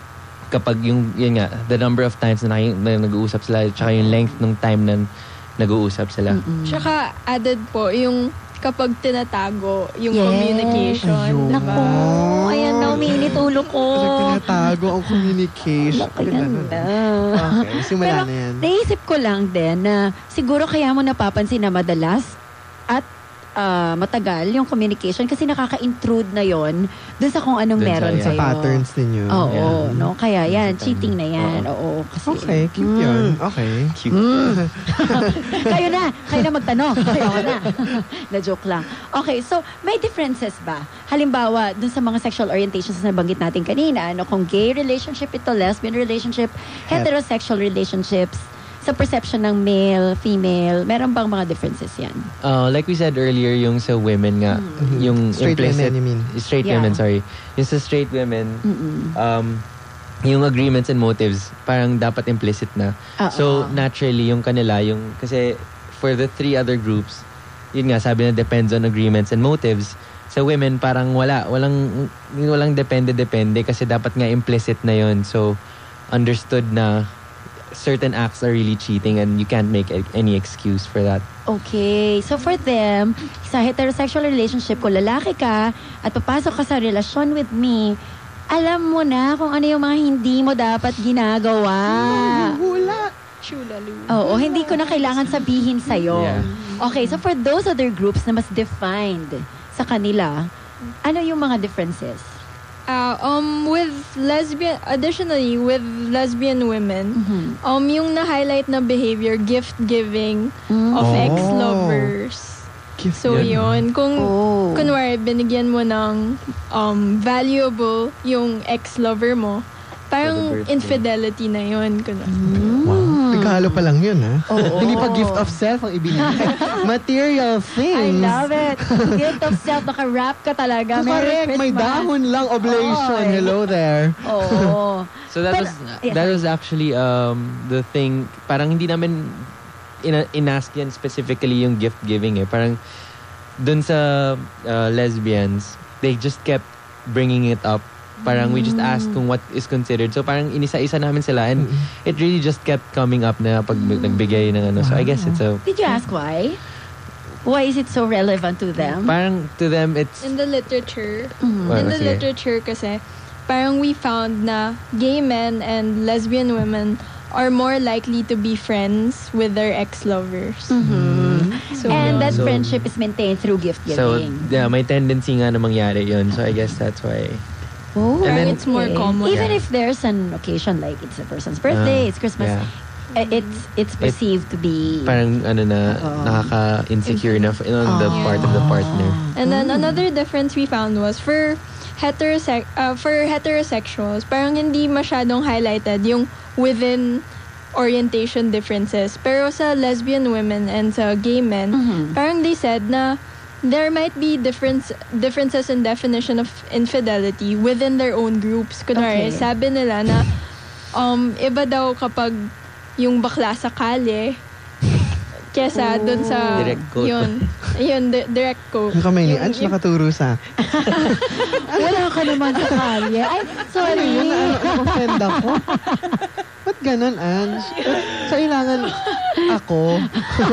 S3: kapag yung, yun nga, the number of times na, naki- na nag-uusap sila tsaka yung length ng time na nag-uusap sila.
S1: Mm-mm.
S4: Tsaka, added po, yung kapag tinatago, yung
S1: Yes.
S4: communication.
S2: Ayun.
S4: diba?
S1: Naku, ayan na, umiinit ulo ko.
S2: Kasi tinatago ang communication.
S1: Napakaganda.
S2: Okay, simula
S1: Pero
S2: na yan.
S1: naisip ko lang din na siguro kaya mo napapansin na madalas at ah, matagal yung communication kasi nakaka-intrude na yon dun sa kung anong
S3: Dun sa-
S1: meron
S3: yeah.
S2: Sa
S1: sa'yo.
S2: patterns ninyo.
S1: Oo,
S3: Yeah.
S1: no? Kaya yan,
S3: Dun sa
S1: cheating na
S3: time.
S1: yan. Oo, kasi...
S2: Okay, cute
S1: Mm.
S2: yun. Okay.
S3: Cute.
S1: Mm. kayo na, kayo na magtanong. Kayo na. Na-joke lang. Okay, so may differences ba? Halimbawa, dun sa mga sexual orientations na nabanggit natin kanina, ano, kung gay relationship ito, lesbian relationship, heterosexual relationships, sa perception ng male, female, meron bang mga differences yan?
S3: Uh, like we said earlier, yung sa women nga,
S2: Mhm.
S3: yung
S2: Straight
S3: implicit,
S2: women, you mean?
S3: straight
S1: Yeah.
S3: women, sorry. Yung sa straight women,
S1: Mm-mm.
S3: um, yung agreements and motives, parang dapat implicit na.
S1: Oo.
S3: So, naturally, yung kanila, yung, kasi for the three other groups, yun nga, sabi na depends on agreements and motives. Sa women, parang wala, walang, walang depende-depende kasi dapat nga implicit na yun. So, understood na certain acts are really cheating and you can't make a- any excuse for that.
S1: Okay. So for them, sa heterosexual relationship, kung lalaki ka at papasok ka sa relasyon with me, alam mo na kung ano yung mga hindi mo dapat ginagawa.
S2: Hula.
S4: Chulalu.
S1: Oo, hindi ko na kailangan sabihin sa'yo.
S3: Yeah.
S1: Okay, so for those other groups na mas defined sa kanila, ano yung mga differences?
S4: Ah, um, with lesbian, additionally, with lesbian women,
S1: Mhm.
S4: um, yung na-highlight na behavior, gift-giving
S1: Mm.
S4: of
S2: Oh.
S4: ex-lovers. So,
S3: Yeah.
S4: yun. Kung,
S1: Oh.
S4: kunwari, binigyan mo ng um, valuable yung ex-lover mo, parang
S3: For the birthday.
S4: infidelity na yun. Kunwari.
S1: Mm.
S2: Wow. Regalo pa lang yun, ha?
S1: Oo.
S2: Hindi pa gift of self ang ibinigay. Material
S1: I
S2: things.
S1: love it. Gift of self, naka-wrap ka talaga. Merry
S2: Correct. May
S1: Christmas.
S2: dahon lang oblation.
S1: Oy.
S2: Hello there.
S1: Oo.
S3: So that
S1: Pero-
S3: was
S1: yeah,
S3: that
S1: sorry.
S3: was actually um the thing. Parang hindi namin ina- inask yan specifically yung gift giving eh. Parang dun sa uh, lesbians, they just kept bringing it up Parang we just asked kung what is considered. So parang inisa-isa namin sila and it really just kept coming up na pag nagbigay ng ano. So I guess it's a...
S1: Did you ask why? Why is it so relevant to them?
S3: Parang to them, it's...
S4: In the literature,
S3: Well,
S4: in the
S3: sige.
S4: literature kasi, parang we found na gay men and lesbian women are more likely to be friends with their ex-lovers. So,
S1: And that
S3: So-
S1: friendship is maintained through gift
S3: So,
S1: giving.
S3: yeah, may tendency nga na mangyari yun. So I guess that's why...
S1: Oh,
S3: And then-
S4: it's more common.
S1: Even
S3: Yeah.
S1: if there's an occasion like it's a person's birthday,
S3: Ah,
S1: it's Christmas,
S3: yeah.
S1: uh, it's it's perceived to be
S3: Parang ano na,
S1: Oo.
S3: nakaka-insecure na f- on the
S1: Oh.
S3: part of the partner.
S4: And then another difference we found was for heterose- uh, for heterosexuals, parang hindi masyadong highlighted yung within orientation differences. Pero sa lesbian women and sa gay men,
S1: Mhm.
S4: parang they said na there might be difference differences in definition of infidelity within their own groups. Kunwari,
S1: Okay.
S4: sabi nila na um, iba daw kapag yung bakla sa kalye kesa dun sa
S3: Direct quote.
S4: yun, yun di- direct quote.
S2: Yung kamay ni
S4: Yung-
S2: Ange
S4: yung-
S2: nakaturo sa...
S1: Wala ka naman sa kalye. Ay, sorry.
S2: Yun na ano, offend ako. Ba't ganun, Ange? Sa ilangan ako.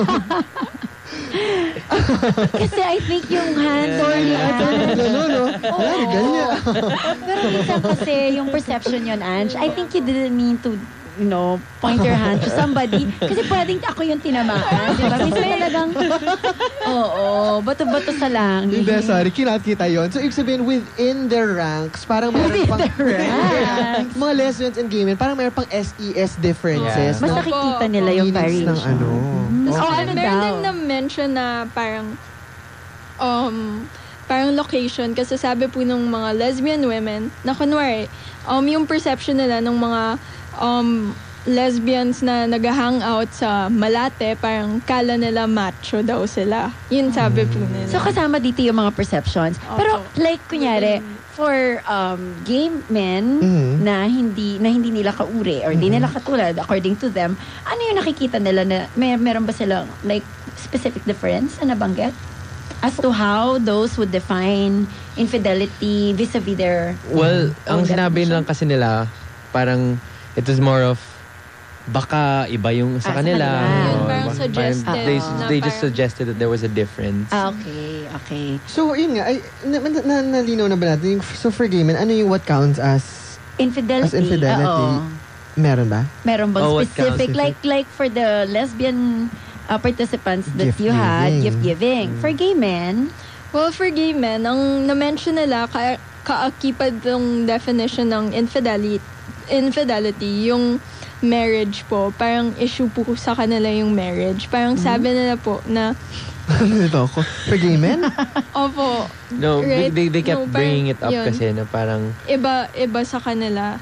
S1: Kasi I think yung hand or yung ano.
S2: Ganun, no? Wala, ganyan.
S1: Pero minsan kasi yung perception yun, Ange, I think you didn't mean to, you know, point your hand to somebody. Kasi pwedeng ako yung tinamaan. Di ba? Minsan talagang, oo, bato-bato sa langit.
S2: Hindi, sorry. Kinakita yun. So, ibig sabihin, within their ranks, parang meron
S1: Within
S2: pang...
S1: their ranks.
S2: Mga lesbians and gay men, parang meron pang S E S differences.
S3: Yeah.
S1: Mas
S2: na
S1: nakikita nila yung
S2: meanings ng
S1: variation.
S2: ano.
S1: Mm.
S2: Okay.
S1: Oh,
S4: And
S1: ano
S4: meron
S1: daw?
S4: din na-mention na parang um, parang location kasi sabi po ng mga lesbian women na kunwari, um, yung perception nila ng mga um, lesbians na nag-hangout sa Malate, parang kala nila macho daw sila. Yun sabi po nila.
S1: So, kasama dito yung mga perceptions. Pero,
S4: Opo.
S1: like, kunyari, for um, gay men
S2: Mhm.
S1: na hindi na hindi nila kauri or hindi nila katulad, according to them, ano yung nakikita nila na may, meron ba silang, like, specific difference na nabanggit? As to how those would define infidelity vis-a-vis their
S3: Well,
S1: own
S3: ang sinabi
S1: definition?
S3: lang kasi nila, parang it was more of baka iba yung
S1: Ah, sa
S3: sa kanila.
S1: kanila. Yun,
S3: or
S4: parang
S3: bak-
S4: suggested
S3: they,
S4: na
S3: they just
S4: parang-
S3: suggested that there was a difference.
S1: Ah, okay, okay.
S2: So, yun nga. Ay, na, na, na, nalinaw na ba natin? Yung, so, for gay men, ano yung what counts as...
S1: Infidelity.
S2: As infidelity.
S1: Oo.
S2: Meron ba?
S1: Meron bang
S3: Oh, what
S1: specific?
S2: counts?
S1: Like like for the lesbian uh, participants that
S2: Gift
S1: you had,
S2: giving.
S1: gift giving. For gay men,
S4: Well, for gay men, ang na-mention nila, ka kaakipad ng definition ng infidelity, infidelity, yung marriage po. Parang issue po sa kanila yung marriage. Parang sabi nila po na,
S2: Nito ako. For gay men?
S4: opo,
S3: No, they,
S4: Right.
S3: they, they kept
S4: No, parang
S3: bringing it up
S4: yun.
S3: kasi na parang
S4: iba, iba sa kanila.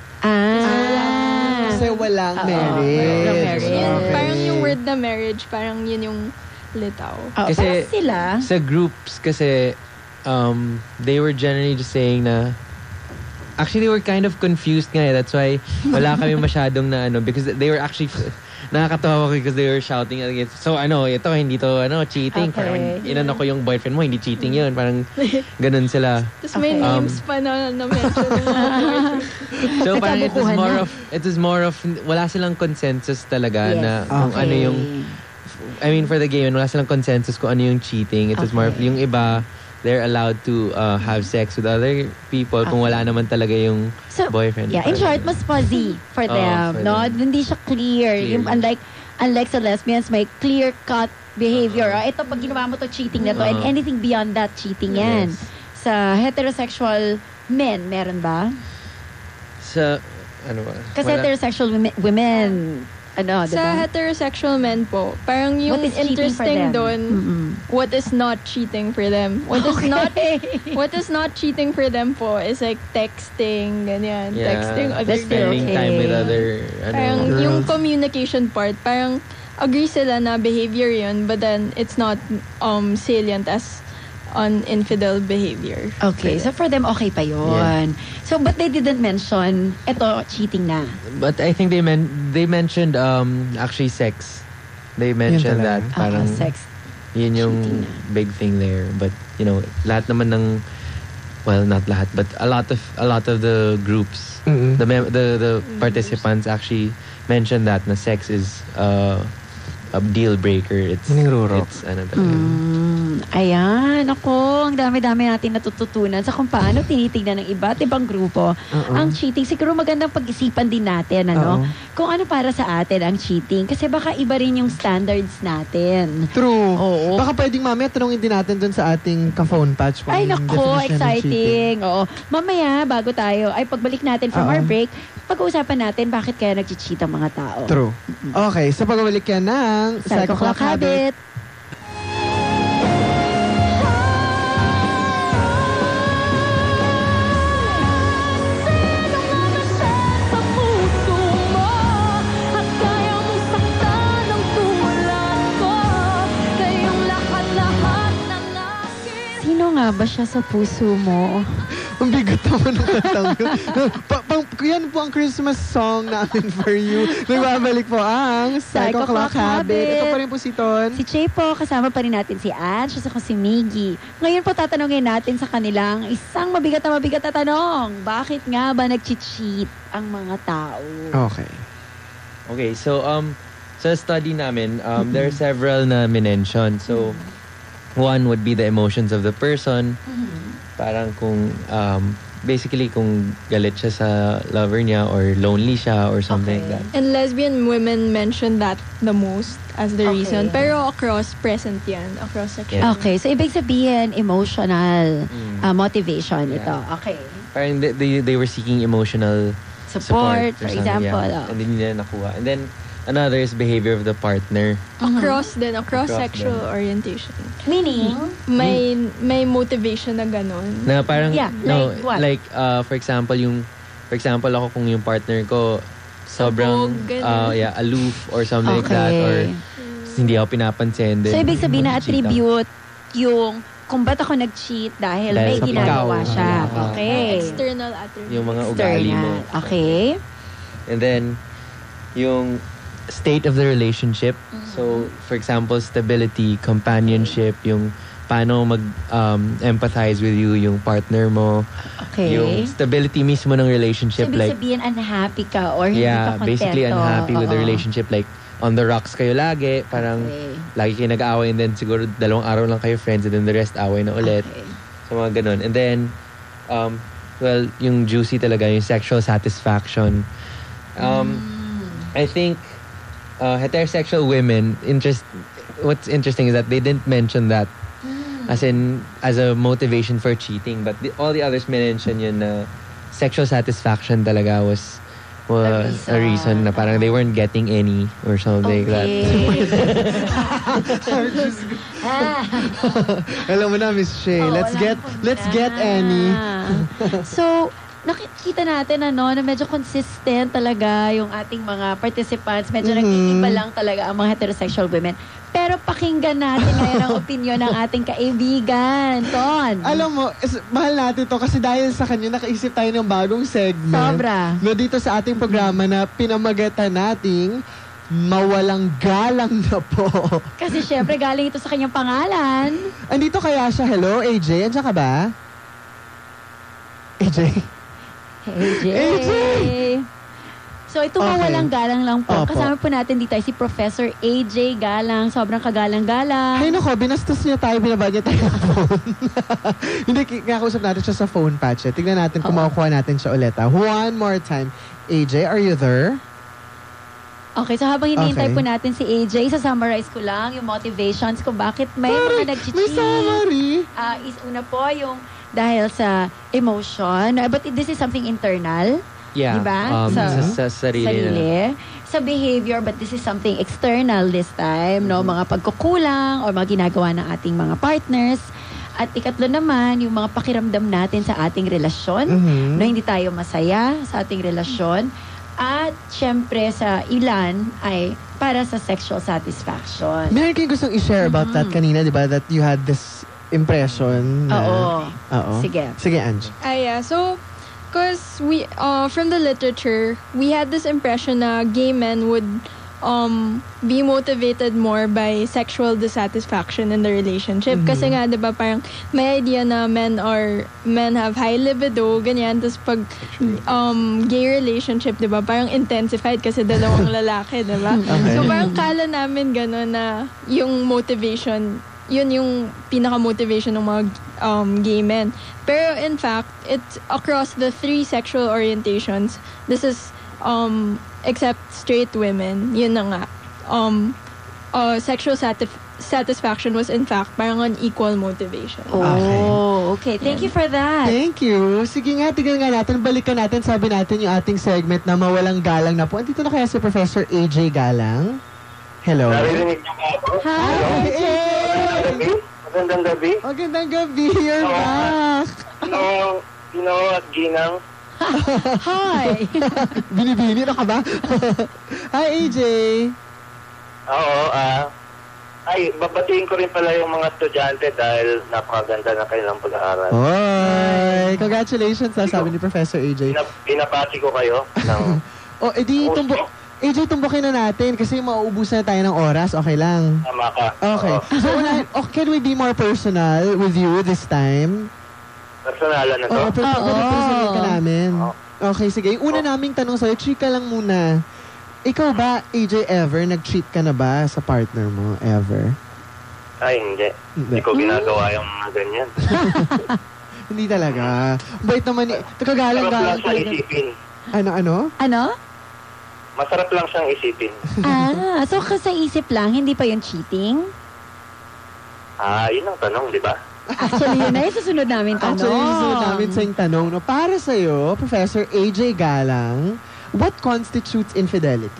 S1: ah,
S2: Kasi walang
S1: Oo,
S2: marriage.
S1: walang marriage.
S4: Yun,
S2: Okay.
S4: parang yung word na marriage, parang yun yung litaw.
S1: oh,
S3: Kasi-
S1: parang sila.
S3: sa groups kasi um, they were generally just saying na actually they were kind of confused nga eh. That's why wala kami masyadong na ano because they were actually nakakatawa ko because they were shouting against so ano ito hindi to ano cheating
S1: Okay.
S3: parang inano ko yung boyfriend mo hindi cheating yun parang ganun sila.
S4: Tapos may
S1: Okay.
S3: Um,
S4: names pa na na-mention ng mga boyfriend.
S3: So parang it was
S1: Nagkabukuhan
S3: more
S1: na.
S3: of it was more of wala silang consensus talaga
S1: Yes.
S3: na kung
S2: Okay.
S3: ano yung I mean for the gay men wala silang consensus kung ano yung cheating. It was more of
S1: Okay.
S3: yung iba they're allowed to uh, have sex with other people kung
S1: Okay.
S3: wala naman talaga yung
S1: So,
S3: boyfriend.
S1: yeah, in
S3: Parang
S1: short,
S3: ganun.
S1: mas fuzzy for
S3: Oo,
S1: them,
S3: for
S1: no?
S3: them.
S1: Hindi siya clear.
S3: Clear.
S1: Yung, unlike, unlike sa lesbians, may clear-cut behavior. Ah, ito, pag ginawa mo to cheating na to, and
S3: Oo.
S1: anything beyond that, cheating yan.
S3: Yes.
S1: Sa heterosexual men, meron ba?
S3: Sa ano ba?
S1: Kasi
S3: Wala.
S1: heterosexual women, women ano, di
S4: Sa
S1: ba?
S4: heterosexual men po, parang yung
S1: What is cheating for
S4: interesting
S1: them?
S4: doon,
S1: Mm-mm.
S4: what is not cheating for them. What is not what is not cheating for them po is like texting, ganyan.
S3: Yeah.
S4: Texting other
S1: That's still
S3: Spending
S1: okay.
S3: time with other ano.
S4: Parang
S2: Girls.
S4: yung communication part, parang agree sila na behavior yun, but then it's not um salient as on infidel behavior.
S1: Okay, so for them, okay pa yun. So, but they didn't mention, eto, cheating na.
S3: But I think they men they mentioned um actually sex. They mentioned that
S2: talaga.
S3: parang
S1: Ah, sex.
S3: yun yung
S1: cheating na.
S3: big thing there. But you know, lahat naman ng well, not lahat, but a lot of a lot of the groups,
S2: Mm-mm.
S3: the mem- the the participants actually mentioned that na sex is uh, a deal breaker. It's
S2: Ningururok.
S3: it's ano talaga.
S1: Mm, ayan, ako, ang dami-dami natin natututunan sa kung paano tinitignan ng iba't ibang grupo
S2: Oo.
S1: ang cheating. Siguro magandang pag-isipan din natin, ano?
S2: Oo.
S1: Kung ano para sa atin ang cheating. Kasi baka iba rin yung standards natin.
S2: True.
S1: Oo.
S2: Baka pwedeng mamaya tanungin din natin dun sa ating ka-phone patch. kung
S1: Ay,
S2: yung
S1: nako,
S2: definition ng cheating.
S1: exciting. Oo. Mamaya, bago tayo, ay pagbalik natin from
S2: Oo.
S1: our break, pag-uusapan natin bakit kaya nag-cheat ang mga tao.
S2: True. Okay, sa pagbalik yan ng
S1: Psycho Clock Habit.
S5: Sa puso mo at kaya mong saktan ang tulad ko. Kayong lahat-lahat ng akin.
S1: Sino nga ba siya sa puso mo?
S2: Ang bigat naman ng katang yun. pa, pang, yan po ang Christmas song namin for you. Nagbabalik po ang Psycho Clock Habit. Ito pa rin po si Ton.
S1: Si Che po, kasama pa rin natin si Ange, at si Miggy. Ngayon po tatanungin natin sa kanilang isang mabigat na mabigat na tanong. Bakit nga ba nag-cheat ang mga tao?
S2: Okay.
S3: Okay, so um sa study namin, um there are several na minention. So one would be the emotions of the person. Parang kung um basically kung galit siya sa lover niya or lonely siya or something
S1: Okay.
S3: like that.
S4: And lesbian women mention that the most as the
S1: Okay.
S4: reason. Pero across present yan. Across sexual.
S3: Yeah.
S1: Okay, so ibig sabihin emotional
S3: Mm.
S1: uh, motivation
S3: Yeah.
S1: ito. Okay.
S3: Parang they, they, they were seeking emotional
S1: Support,
S3: support,
S1: for
S3: or something,
S1: example.
S3: yeah.
S1: oh.
S3: And then nila nakuha. And then another is behavior of the partner.
S4: Across din. Across,
S3: Across
S4: sexual
S3: din.
S4: orientation.
S1: Meaning,
S4: May may motivation na ganon.
S3: Na parang
S1: Yeah,
S3: no,
S1: like what?
S3: like uh, for example yung for example ako kung yung partner ko sobrang
S4: Sabog, ganun.
S3: uh, yeah, aloof or something like that or
S1: okay.
S3: hindi ako pinapansin. Then,
S1: So ibig sabihin na
S3: mag-cheat ako.
S1: attribute yung kung ba't ako nag-cheat dahil,
S3: Dahil
S1: may
S3: sa
S1: ginagawa
S3: ikaw.
S1: siya.
S3: Ah.
S1: Okay.
S4: External attribute.
S3: Yung mga ugali mo.
S1: External. Okay.
S3: And then yung state of the relationship. So for example, stability, companionship, yung paano mag um, empathize with you yung partner mo.
S1: Okay.
S3: Yung stability mismo ng
S1: So
S3: relationship,
S1: ibig
S3: like
S1: sabihin unhappy ka or hindi
S3: yeah,
S1: ka kontento.
S3: basically unhappy with the
S1: Oo.
S3: relationship, like on the rocks kayo lagi, parang
S1: Okay.
S3: lagi kayo nag-aaway and then siguro dalawang araw lang kayo friends and then the rest away na ulit.
S1: Okay.
S3: So mga ganun. And then um well, yung juicy talaga, yung sexual satisfaction. Um
S1: Mm.
S3: I think uh, heterosexual women, interest what's interesting is that they didn't mention that as in as a motivation for cheating, but the, all the others mention yun na sexual satisfaction talaga was was
S1: The
S3: a
S1: reason.
S3: reason na parang they weren't getting any or something like that.
S1: Ah.
S2: Alam mo na, Miss Shay.
S1: Oo,
S2: let's
S1: alam
S2: get,
S1: ko
S2: let's
S1: na.
S2: get Annie.
S1: So, nakikita natin ano, na medyo consistent talaga yung ating mga participants. Medyo
S2: Mhm.
S1: nag-iiba lang talaga ang mga heterosexual women. Pero pakinggan natin ngayon ang opinion ng ating kaibigan, Ton.
S2: Alam mo, is, mahal natin to kasi dahil sa kanya nakaisip tayo ng bagong segment.
S1: Sobra.
S2: No, dito sa ating programa na pinamagatan nating mawalang galang na po.
S1: Kasi syempre galing ito sa kanyang pangalan.
S2: Andito kaya siya. Hello, A J? Andiyan ka ba? A J?
S1: Hey, Jay.
S2: A J!
S1: So, ito
S2: Okay.
S1: mawalang galang lang po.
S2: Opo.
S1: Kasama po natin dito ay si Professor A J Galang. Sobrang kagalang-galang.
S2: Ay nako, binastos niya tayo, binabad niya tayo ng phone. Hindi, k- kakausap natin siya sa phone patch. Eh. Tignan natin kung
S1: Oo.
S2: makukuha natin siya ulit. Ah. One more time. A J, are you there?
S1: Okay, so habang hinihintay
S2: Okay.
S1: po natin si A J, sa-summarize ko lang yung motivations kung bakit may mga nag-cheat.
S2: May summary.
S1: Ah, is una po yung dahil sa emotion. Uh, But this is something internal.
S3: Yeah.
S1: Diba?
S3: Um,
S1: Sa-
S3: sa, sa sarili, na.
S1: Sarili. Sa behavior, but this is something external this time. No? Mga pagkukulang or mga ginagawa ng ating mga partners. At ikatlo naman, yung mga pakiramdam natin sa ating relasyon.
S2: Mhm.
S1: No, hindi tayo masaya sa ating relasyon. At syempre sa ilan ay para sa sexual satisfaction.
S2: Meron kayong gustong i-share about that kanina, di ba? That you had this impression na...
S1: Oo.
S2: Oo.
S1: Sige.
S2: Sige, Ange.
S4: Ah, yeah. So, because we, uh, from the literature, we had this impression na gay men would um, be motivated more by sexual dissatisfaction in the relationship. Kasi nga, di ba, parang may idea na men or men have high libido, ganyan. Tapos pag um, gay relationship, di ba, parang intensified kasi dalawang lalaki, di ba?
S2: Okay.
S4: So parang kala namin gano'n na yung motivation, yun yung pinaka-motivation ng mga um, gay men. Pero in fact, it's across the three sexual orientations. This is um, except straight women, yun na nga. Um, uh, sexual satisf- satisfaction was in fact parang an equal motivation.
S1: Oh, okay. Thank you for that.
S2: Thank you. Sige nga, tignan nga natin. Balikan natin, sabi natin yung ating segment na mawalang galang na po. Andito na kaya si Professor A J Galang. Hello.
S6: Narinig niyo ba ako?
S1: Hi, A J.
S6: Magandang gabi. Magandang gabi.
S2: Magandang gabi. You're back.
S6: Sino, sino at Ginang?
S1: Hi.
S2: Binibini na ka ba? Hi, A J.
S6: Oo, ah. ay, babatiin ko rin pala yung mga estudyante dahil napakaganda na kanilang pag-aaral.
S2: Oy, congratulations ha, sabi ni Professor A J.
S6: Pinap- pinapati ko kayo ng...
S2: O, edi, tumbo, A J, tumbukin na natin kasi mauubusan na tayo ng oras. Okay lang.
S6: Tama ka.
S2: Okay.
S6: Oo.
S2: So, una, oh, can we be more personal with you this time?
S6: Personalan na to.
S2: Oo, per-
S1: Oo.
S2: per- personal ka namin.
S6: Oo.
S2: Okay, sige. Yung una naming tanong sa'yo, chika lang muna. Ikaw ba, A J, ever, nag-cheat ka na ba sa partner mo? Ever?
S6: Ay, hindi. Hindi ko ginagawa yung mga ganyan.
S2: Hindi talaga. Bait naman ni...
S6: Masarap lang
S2: Kagalang-galang
S6: siyang
S2: talaga.
S6: isipin.
S2: Ano, ano?
S1: Ano?
S6: Masarap lang siyang isipin.
S1: Ah, so sa isip lang, hindi pa yung cheating?
S6: Ah, yun ang tanong, di ba?
S1: Actually, yun na yung susunod namin tanong.
S2: Actually, yung susunod namin sa yung tanong, no, para sa'yo, Professor A J Galang, what constitutes infidelity?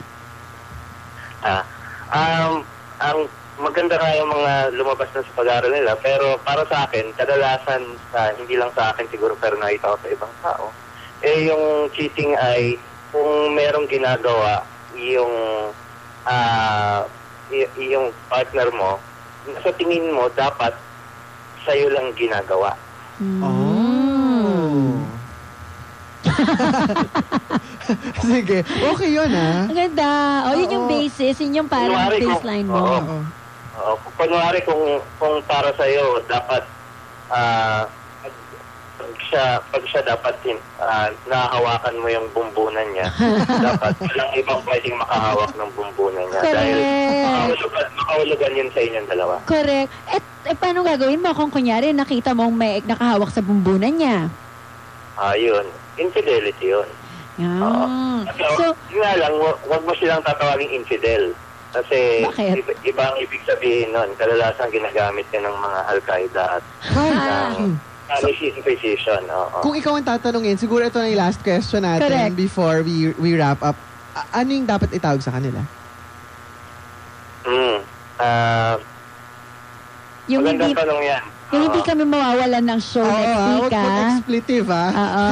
S6: Ah, um, ang maganda nga yung mga lumabas na sa pag-aaral nila, pero para sa akin, kadalasan, sa, hindi lang sa akin siguro, pero nakita ko sa ibang tao, eh yung cheating ay kung merong ginagawa yung ah y- yung partner mo, sa tingin mo dapat sa'yo lang ginagawa.
S2: Oh. Sige. Okay yun, ah.
S1: Ang ganda. O, yun yung
S2: Oo.
S1: basis. Yun yung parang
S6: Kunwari kung-
S1: baseline mo.
S6: Oo.
S2: Oo.
S6: Uh, kunwari kung kung para sa iyo dapat ah pag siya pag siya dapat din uh, nahahawakan mo yung bumbunan niya. Dapat walang ibang pwedeng makahawak ng bumbunan niya dahil
S1: Correct.
S6: makahulugan, makahulugan yun sa inyong dalawa.
S1: Correct. At eh, paano gagawin mo kung kunyari nakita mong may nakahawak sa bumbunan niya?
S6: Ah, yun. Infidelity yun.
S1: Yan.
S6: So,
S1: So,
S6: yun nga lang, wa- wag mo silang tatawaging infidel. Kasi
S1: Bakit?
S6: iba, iba ang ibig sabihin nun. Kadalasan ginagamit yan ng mga Al-Qaeda at
S1: Ah.
S6: ng Spanish Inquisition. Oo.
S2: Kung ikaw ang tatanungin, siguro ito na yung last question natin
S1: Correct.
S2: before we we wrap up. A- ano yung dapat itawag sa kanila?
S6: Mm. Ah,
S1: yung
S6: magandang
S1: hindi,
S6: tanong yan.
S1: yung hindi
S6: Oo.
S1: kami mawawalan ng show
S2: Oo,
S1: next
S2: ah,
S1: week,
S2: huwag mo
S1: ah.
S2: expletive, ah.
S1: Oo.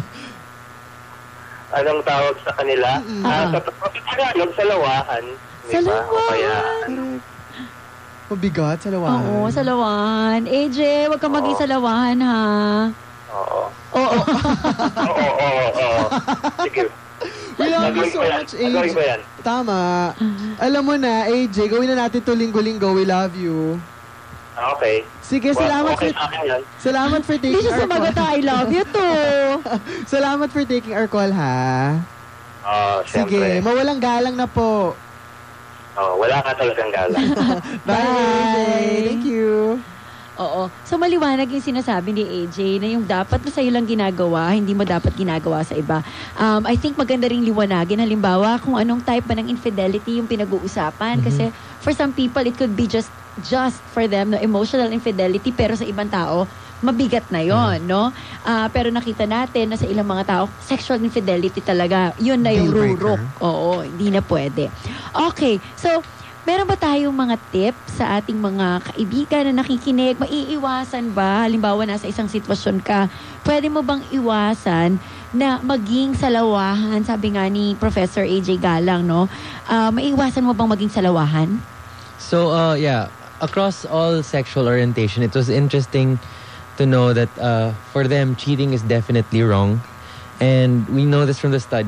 S6: Anong tawag sa kanila?
S2: Mm-mm.
S6: Ah,
S1: Ah.
S6: sa, sa Tagalog, sa lawahan. Di
S1: Sa
S6: ba? O kaya,
S1: lawahan.
S6: ano,
S2: Mabigat sa lawahan.
S1: Oo, sa lawan. A J, huwag kang maging
S6: Oo.
S1: sa lawan, ha?
S6: oo.
S1: Oo.
S6: Oo, oo, oo. Sige.
S2: We love you
S6: Gagawin
S2: so
S6: ko yan.
S2: much,
S6: Gagawin ko
S2: A J.
S6: yan.
S2: Tama. Alam mo na, A J, gawin na natin to linggo-linggo. We love you.
S6: Ah, Okay.
S2: Sige,
S6: Well,
S2: salamat
S6: okay
S2: for
S6: sa akin yan.
S2: salamat for
S1: Hindi
S2: taking
S1: siya
S2: our
S1: sumagot
S2: call.
S1: na I love you too.
S2: Salamat for taking our call, ha?
S6: Oh,
S2: Sige,
S6: siyempre.
S2: mawalang galang na po.
S6: Oh, wala ka talagang galang.
S2: Bye, A J. Thank you.
S1: Oo. So maliwanag yung sinasabi ni A J na yung dapat na sa'yo lang ginagawa, hindi mo dapat ginagawa sa iba. Um, I think maganda ring liwanagin, halimbawa, kung anong type pa ng infidelity yung pinag-uusapan. Kasi for some people, it could be just just for them, no, emotional infidelity, pero sa ibang tao, mabigat na yon, no? Ah, pero nakita natin na sa ilang mga tao, sexual infidelity talaga, yun na yung
S2: Deal breaker.
S1: rurok. Oo, hindi na pwede. Okay, so, meron ba tayong mga tips sa ating mga kaibigan na nakikinig? Maiiwasan ba? Halimbawa, nasa isang sitwasyon ka, pwede mo bang iwasan na maging salawahan? Sabi nga ni Professor A J Galang, no? Ah, maiiwasan mo bang maging salawahan?
S3: So, uh, yeah, across all sexual orientation, it was interesting to know that uh, for them, cheating is definitely wrong. And we know this from the study.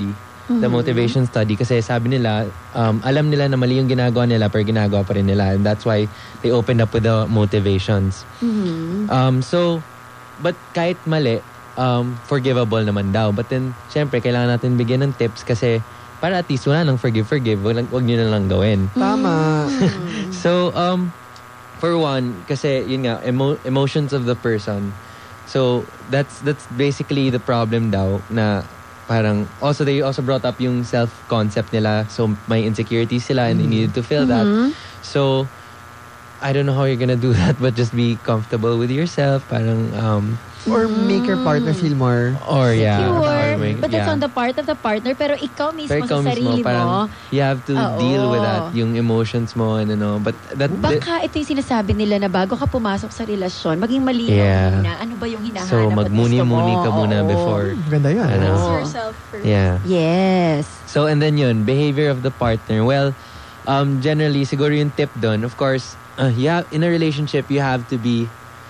S3: the motivation study kasi sabi nila, um, alam nila na mali yung ginagawa nila pero ginagawa pa rin nila. And that's why they opened up with the motivations.
S1: Mhm.
S3: Um, so, but kahit mali, um, forgivable naman daw. But then, syempre, kailangan natin bigyan ng tips kasi para at least wala nang forgive-forgive, wag, wag nyo na lang gawin.
S2: Tama.
S3: So, um, for one, kasi yun nga, emo- emotions of the person. So, that's that's basically the problem daw na parang, also they also brought up yung self-concept nila. So, may insecurities sila and they needed to fill that. So, I don't know how you're gonna do that, but just be comfortable with yourself. Parang, um,
S2: Or make your partner feel more.
S3: or yeah.
S1: Secure.
S3: or make-
S1: But that's
S3: yeah.
S1: on the part of the partner. Pero ikaw mismo
S3: Pero ikaw
S1: sa
S3: mismo,
S1: sarili
S3: parang,
S1: mo,
S3: you have to
S1: Oo.
S3: deal with that, yung emotions mo and ano. But that,
S1: baka ito yung sinasabi nila na bago ka pumasok sa relasyon, maging malinaw
S3: Yeah.
S1: muna. Ano ba yung hinahanap
S3: so,
S1: at gusto mo?
S3: magmuni-muni ka muna
S1: Oo.
S3: before.
S2: Ganda yun.
S3: Ano?
S4: Ask
S1: Oo.
S4: yourself first.
S3: Yeah.
S1: Yes.
S3: So, and then yun, behavior of the partner. Well, um, generally, siguro yung tip doon, of course, uh, you have, in a relationship, you have to be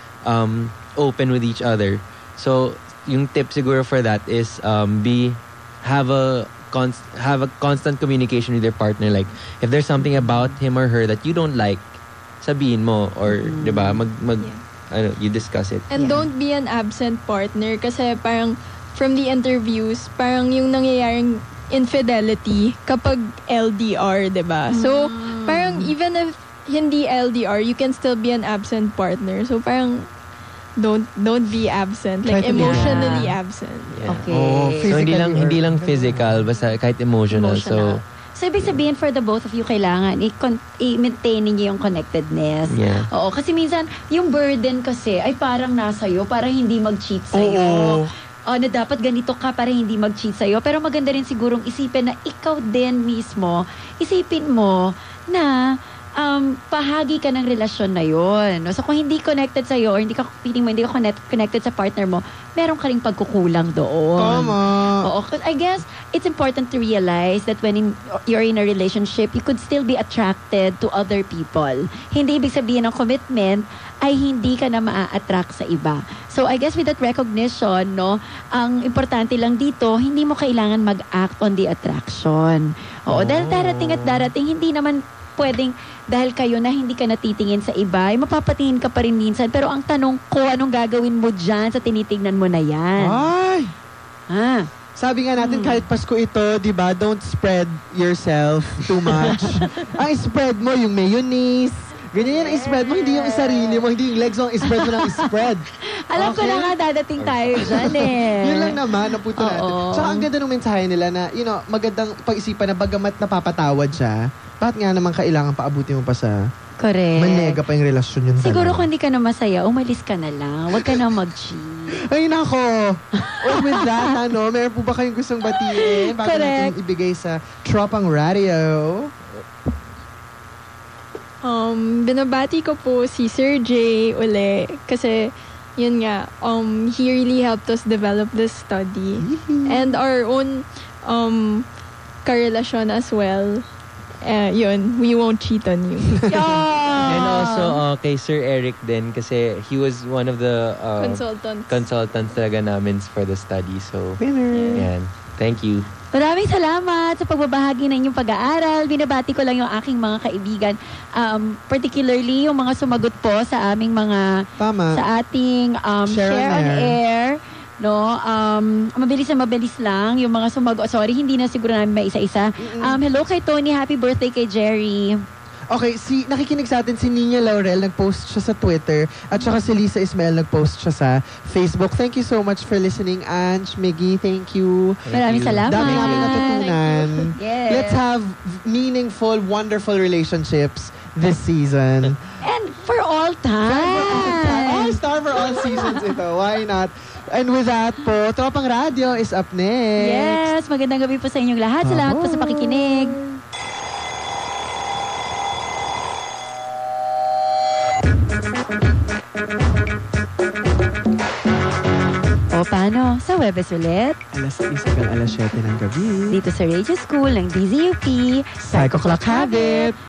S3: um, open with each other. So, yung tip siguro for that is um, be, have a, const, have a constant communication with your partner. Like, if there's something about him or her that you don't like, sabihin mo. Or, di ba, mag, mag, ano, you discuss it.
S4: And
S1: Yeah.
S4: don't be an absent partner kasi parang from the interviews, parang yung nangyayaring infidelity kapag L D R, 'di ba? So, parang even if hindi L D R, you can still be an absent partner. So, parang don't don't be absent, like
S2: Try to be-
S4: emotionally
S1: Yeah.
S4: absent.
S3: Yeah.
S1: Okay.
S2: Oh,
S3: So, hindi lang,
S2: Physically
S3: hindi
S2: or-
S3: lang physical, basta kahit emotional.
S1: Emotional.
S3: So,
S1: So, ibig sabihin for the both of you, kailangan i-con- i-maintain niyo yung connectedness.
S3: Yeah.
S1: Oo, kasi minsan, yung burden kasi ay parang nasa iyo, para hindi mag-cheat sa'yo.
S2: Oo.
S1: Oh, na dapat ganito ka para hindi mag-cheat sa'yo. Pero maganda rin sigurong isipin na ikaw din mismo, isipin mo na um, pahagi ka ng relasyon na yon. No? So kung hindi connected sa'yo or hindi ka, feeling mo hindi ka connect, connected sa partner mo, meron ka ring pagkukulang doon.
S2: Tama.
S1: Oo, 'cause I guess it's important to realize that when in, you're in a relationship, you could still be attracted to other people. Hindi ibig sabihin ng commitment ay hindi ka na maa-attract sa iba. So I guess with that recognition, no, ang importante lang dito, hindi mo kailangan mag-act on the attraction. Oo, dahil darating at darating, hindi naman pwedeng dahil kayo na hindi ka natitingin sa iba, ay mapapatingin ka pa rin minsan. Pero ang tanong ko, anong gagawin mo dyan sa tinitignan mo na yan?
S2: Ay!
S1: Ah.
S2: Sabi nga natin, kahit Pasko ito, di ba, don't spread yourself too much. Ang spread mo, yung mayonnaise. Ganyan yan ang spread mo, hindi yung sarili mo, hindi yung legs mo, ang spread mo ng spread.
S1: Alam ko
S2: Okay?
S1: na nga dadating tayo dyan eh.
S2: Yun lang naman, napunto natin.
S1: Oo.
S2: Tsaka ang ganda ng mensahe nila na, you know, magandang pag-isipan na bagamat napapatawad siya, bakit nga naman kailangan paabuti mo pa sa
S1: Correct.
S2: manega pa yung relasyon yun.
S1: Siguro kung hindi ka na masaya, umalis ka na lang. Huwag ka na mag-cheat.
S2: Ay, nako! Well, with that, ano, meron po ba kayong gustong batiin bago
S1: Correct.
S2: natin ibigay sa Tropang Radio?
S4: Um, binabati ko po si Sir Jay uli kasi yun nga, um, he really helped us develop this study and our own um, karelasyon as well. Uh, yun, we won't cheat on you.
S3: And also uh, kay Sir Eric din kasi he was one of the uh,
S4: Consultants.
S3: consultants talaga namin for the study. So,
S2: Winner!
S3: yan. Thank you.
S1: Maraming salamat sa pagbabahagi ng inyong pag-aaral. Binabati ko lang yung aking mga kaibigan. Um, particularly yung mga sumagot po sa aming mga,
S2: Tama.
S1: sa ating um,
S2: Share
S1: share,
S2: on
S1: on
S2: air.
S1: air. No, um, mabilis na mabilis lang yung mga sumagot. Sorry, hindi na siguro namin may isa-isa. Um, hello kay Tony. Happy birthday kay Jerry.
S2: Okay, si nakikinig sa atin si Nina Laurel, nag-post siya sa Twitter, at saka si Lisa Ismael nag-post siya sa Facebook. Thank you so much for listening, Ange, Miggy, thank you.
S3: Thank
S1: Maraming
S3: you.
S1: salamat.
S2: Dami namin natutunan.
S1: Yes.
S2: Let's have meaningful, wonderful relationships this season.
S1: And for all time.
S2: All star for all seasons ito. Why not? And with that po, Tropang Radio is up next.
S1: Yes, magandang gabi po sa inyong lahat. Salamat po sa pakikinig. O paano? Sa Webes ulit.
S2: Alas sais hanggang alas siyete ng gabi.
S1: Dito sa Radio School ng D Z U P.
S2: Psycho Clock Habit.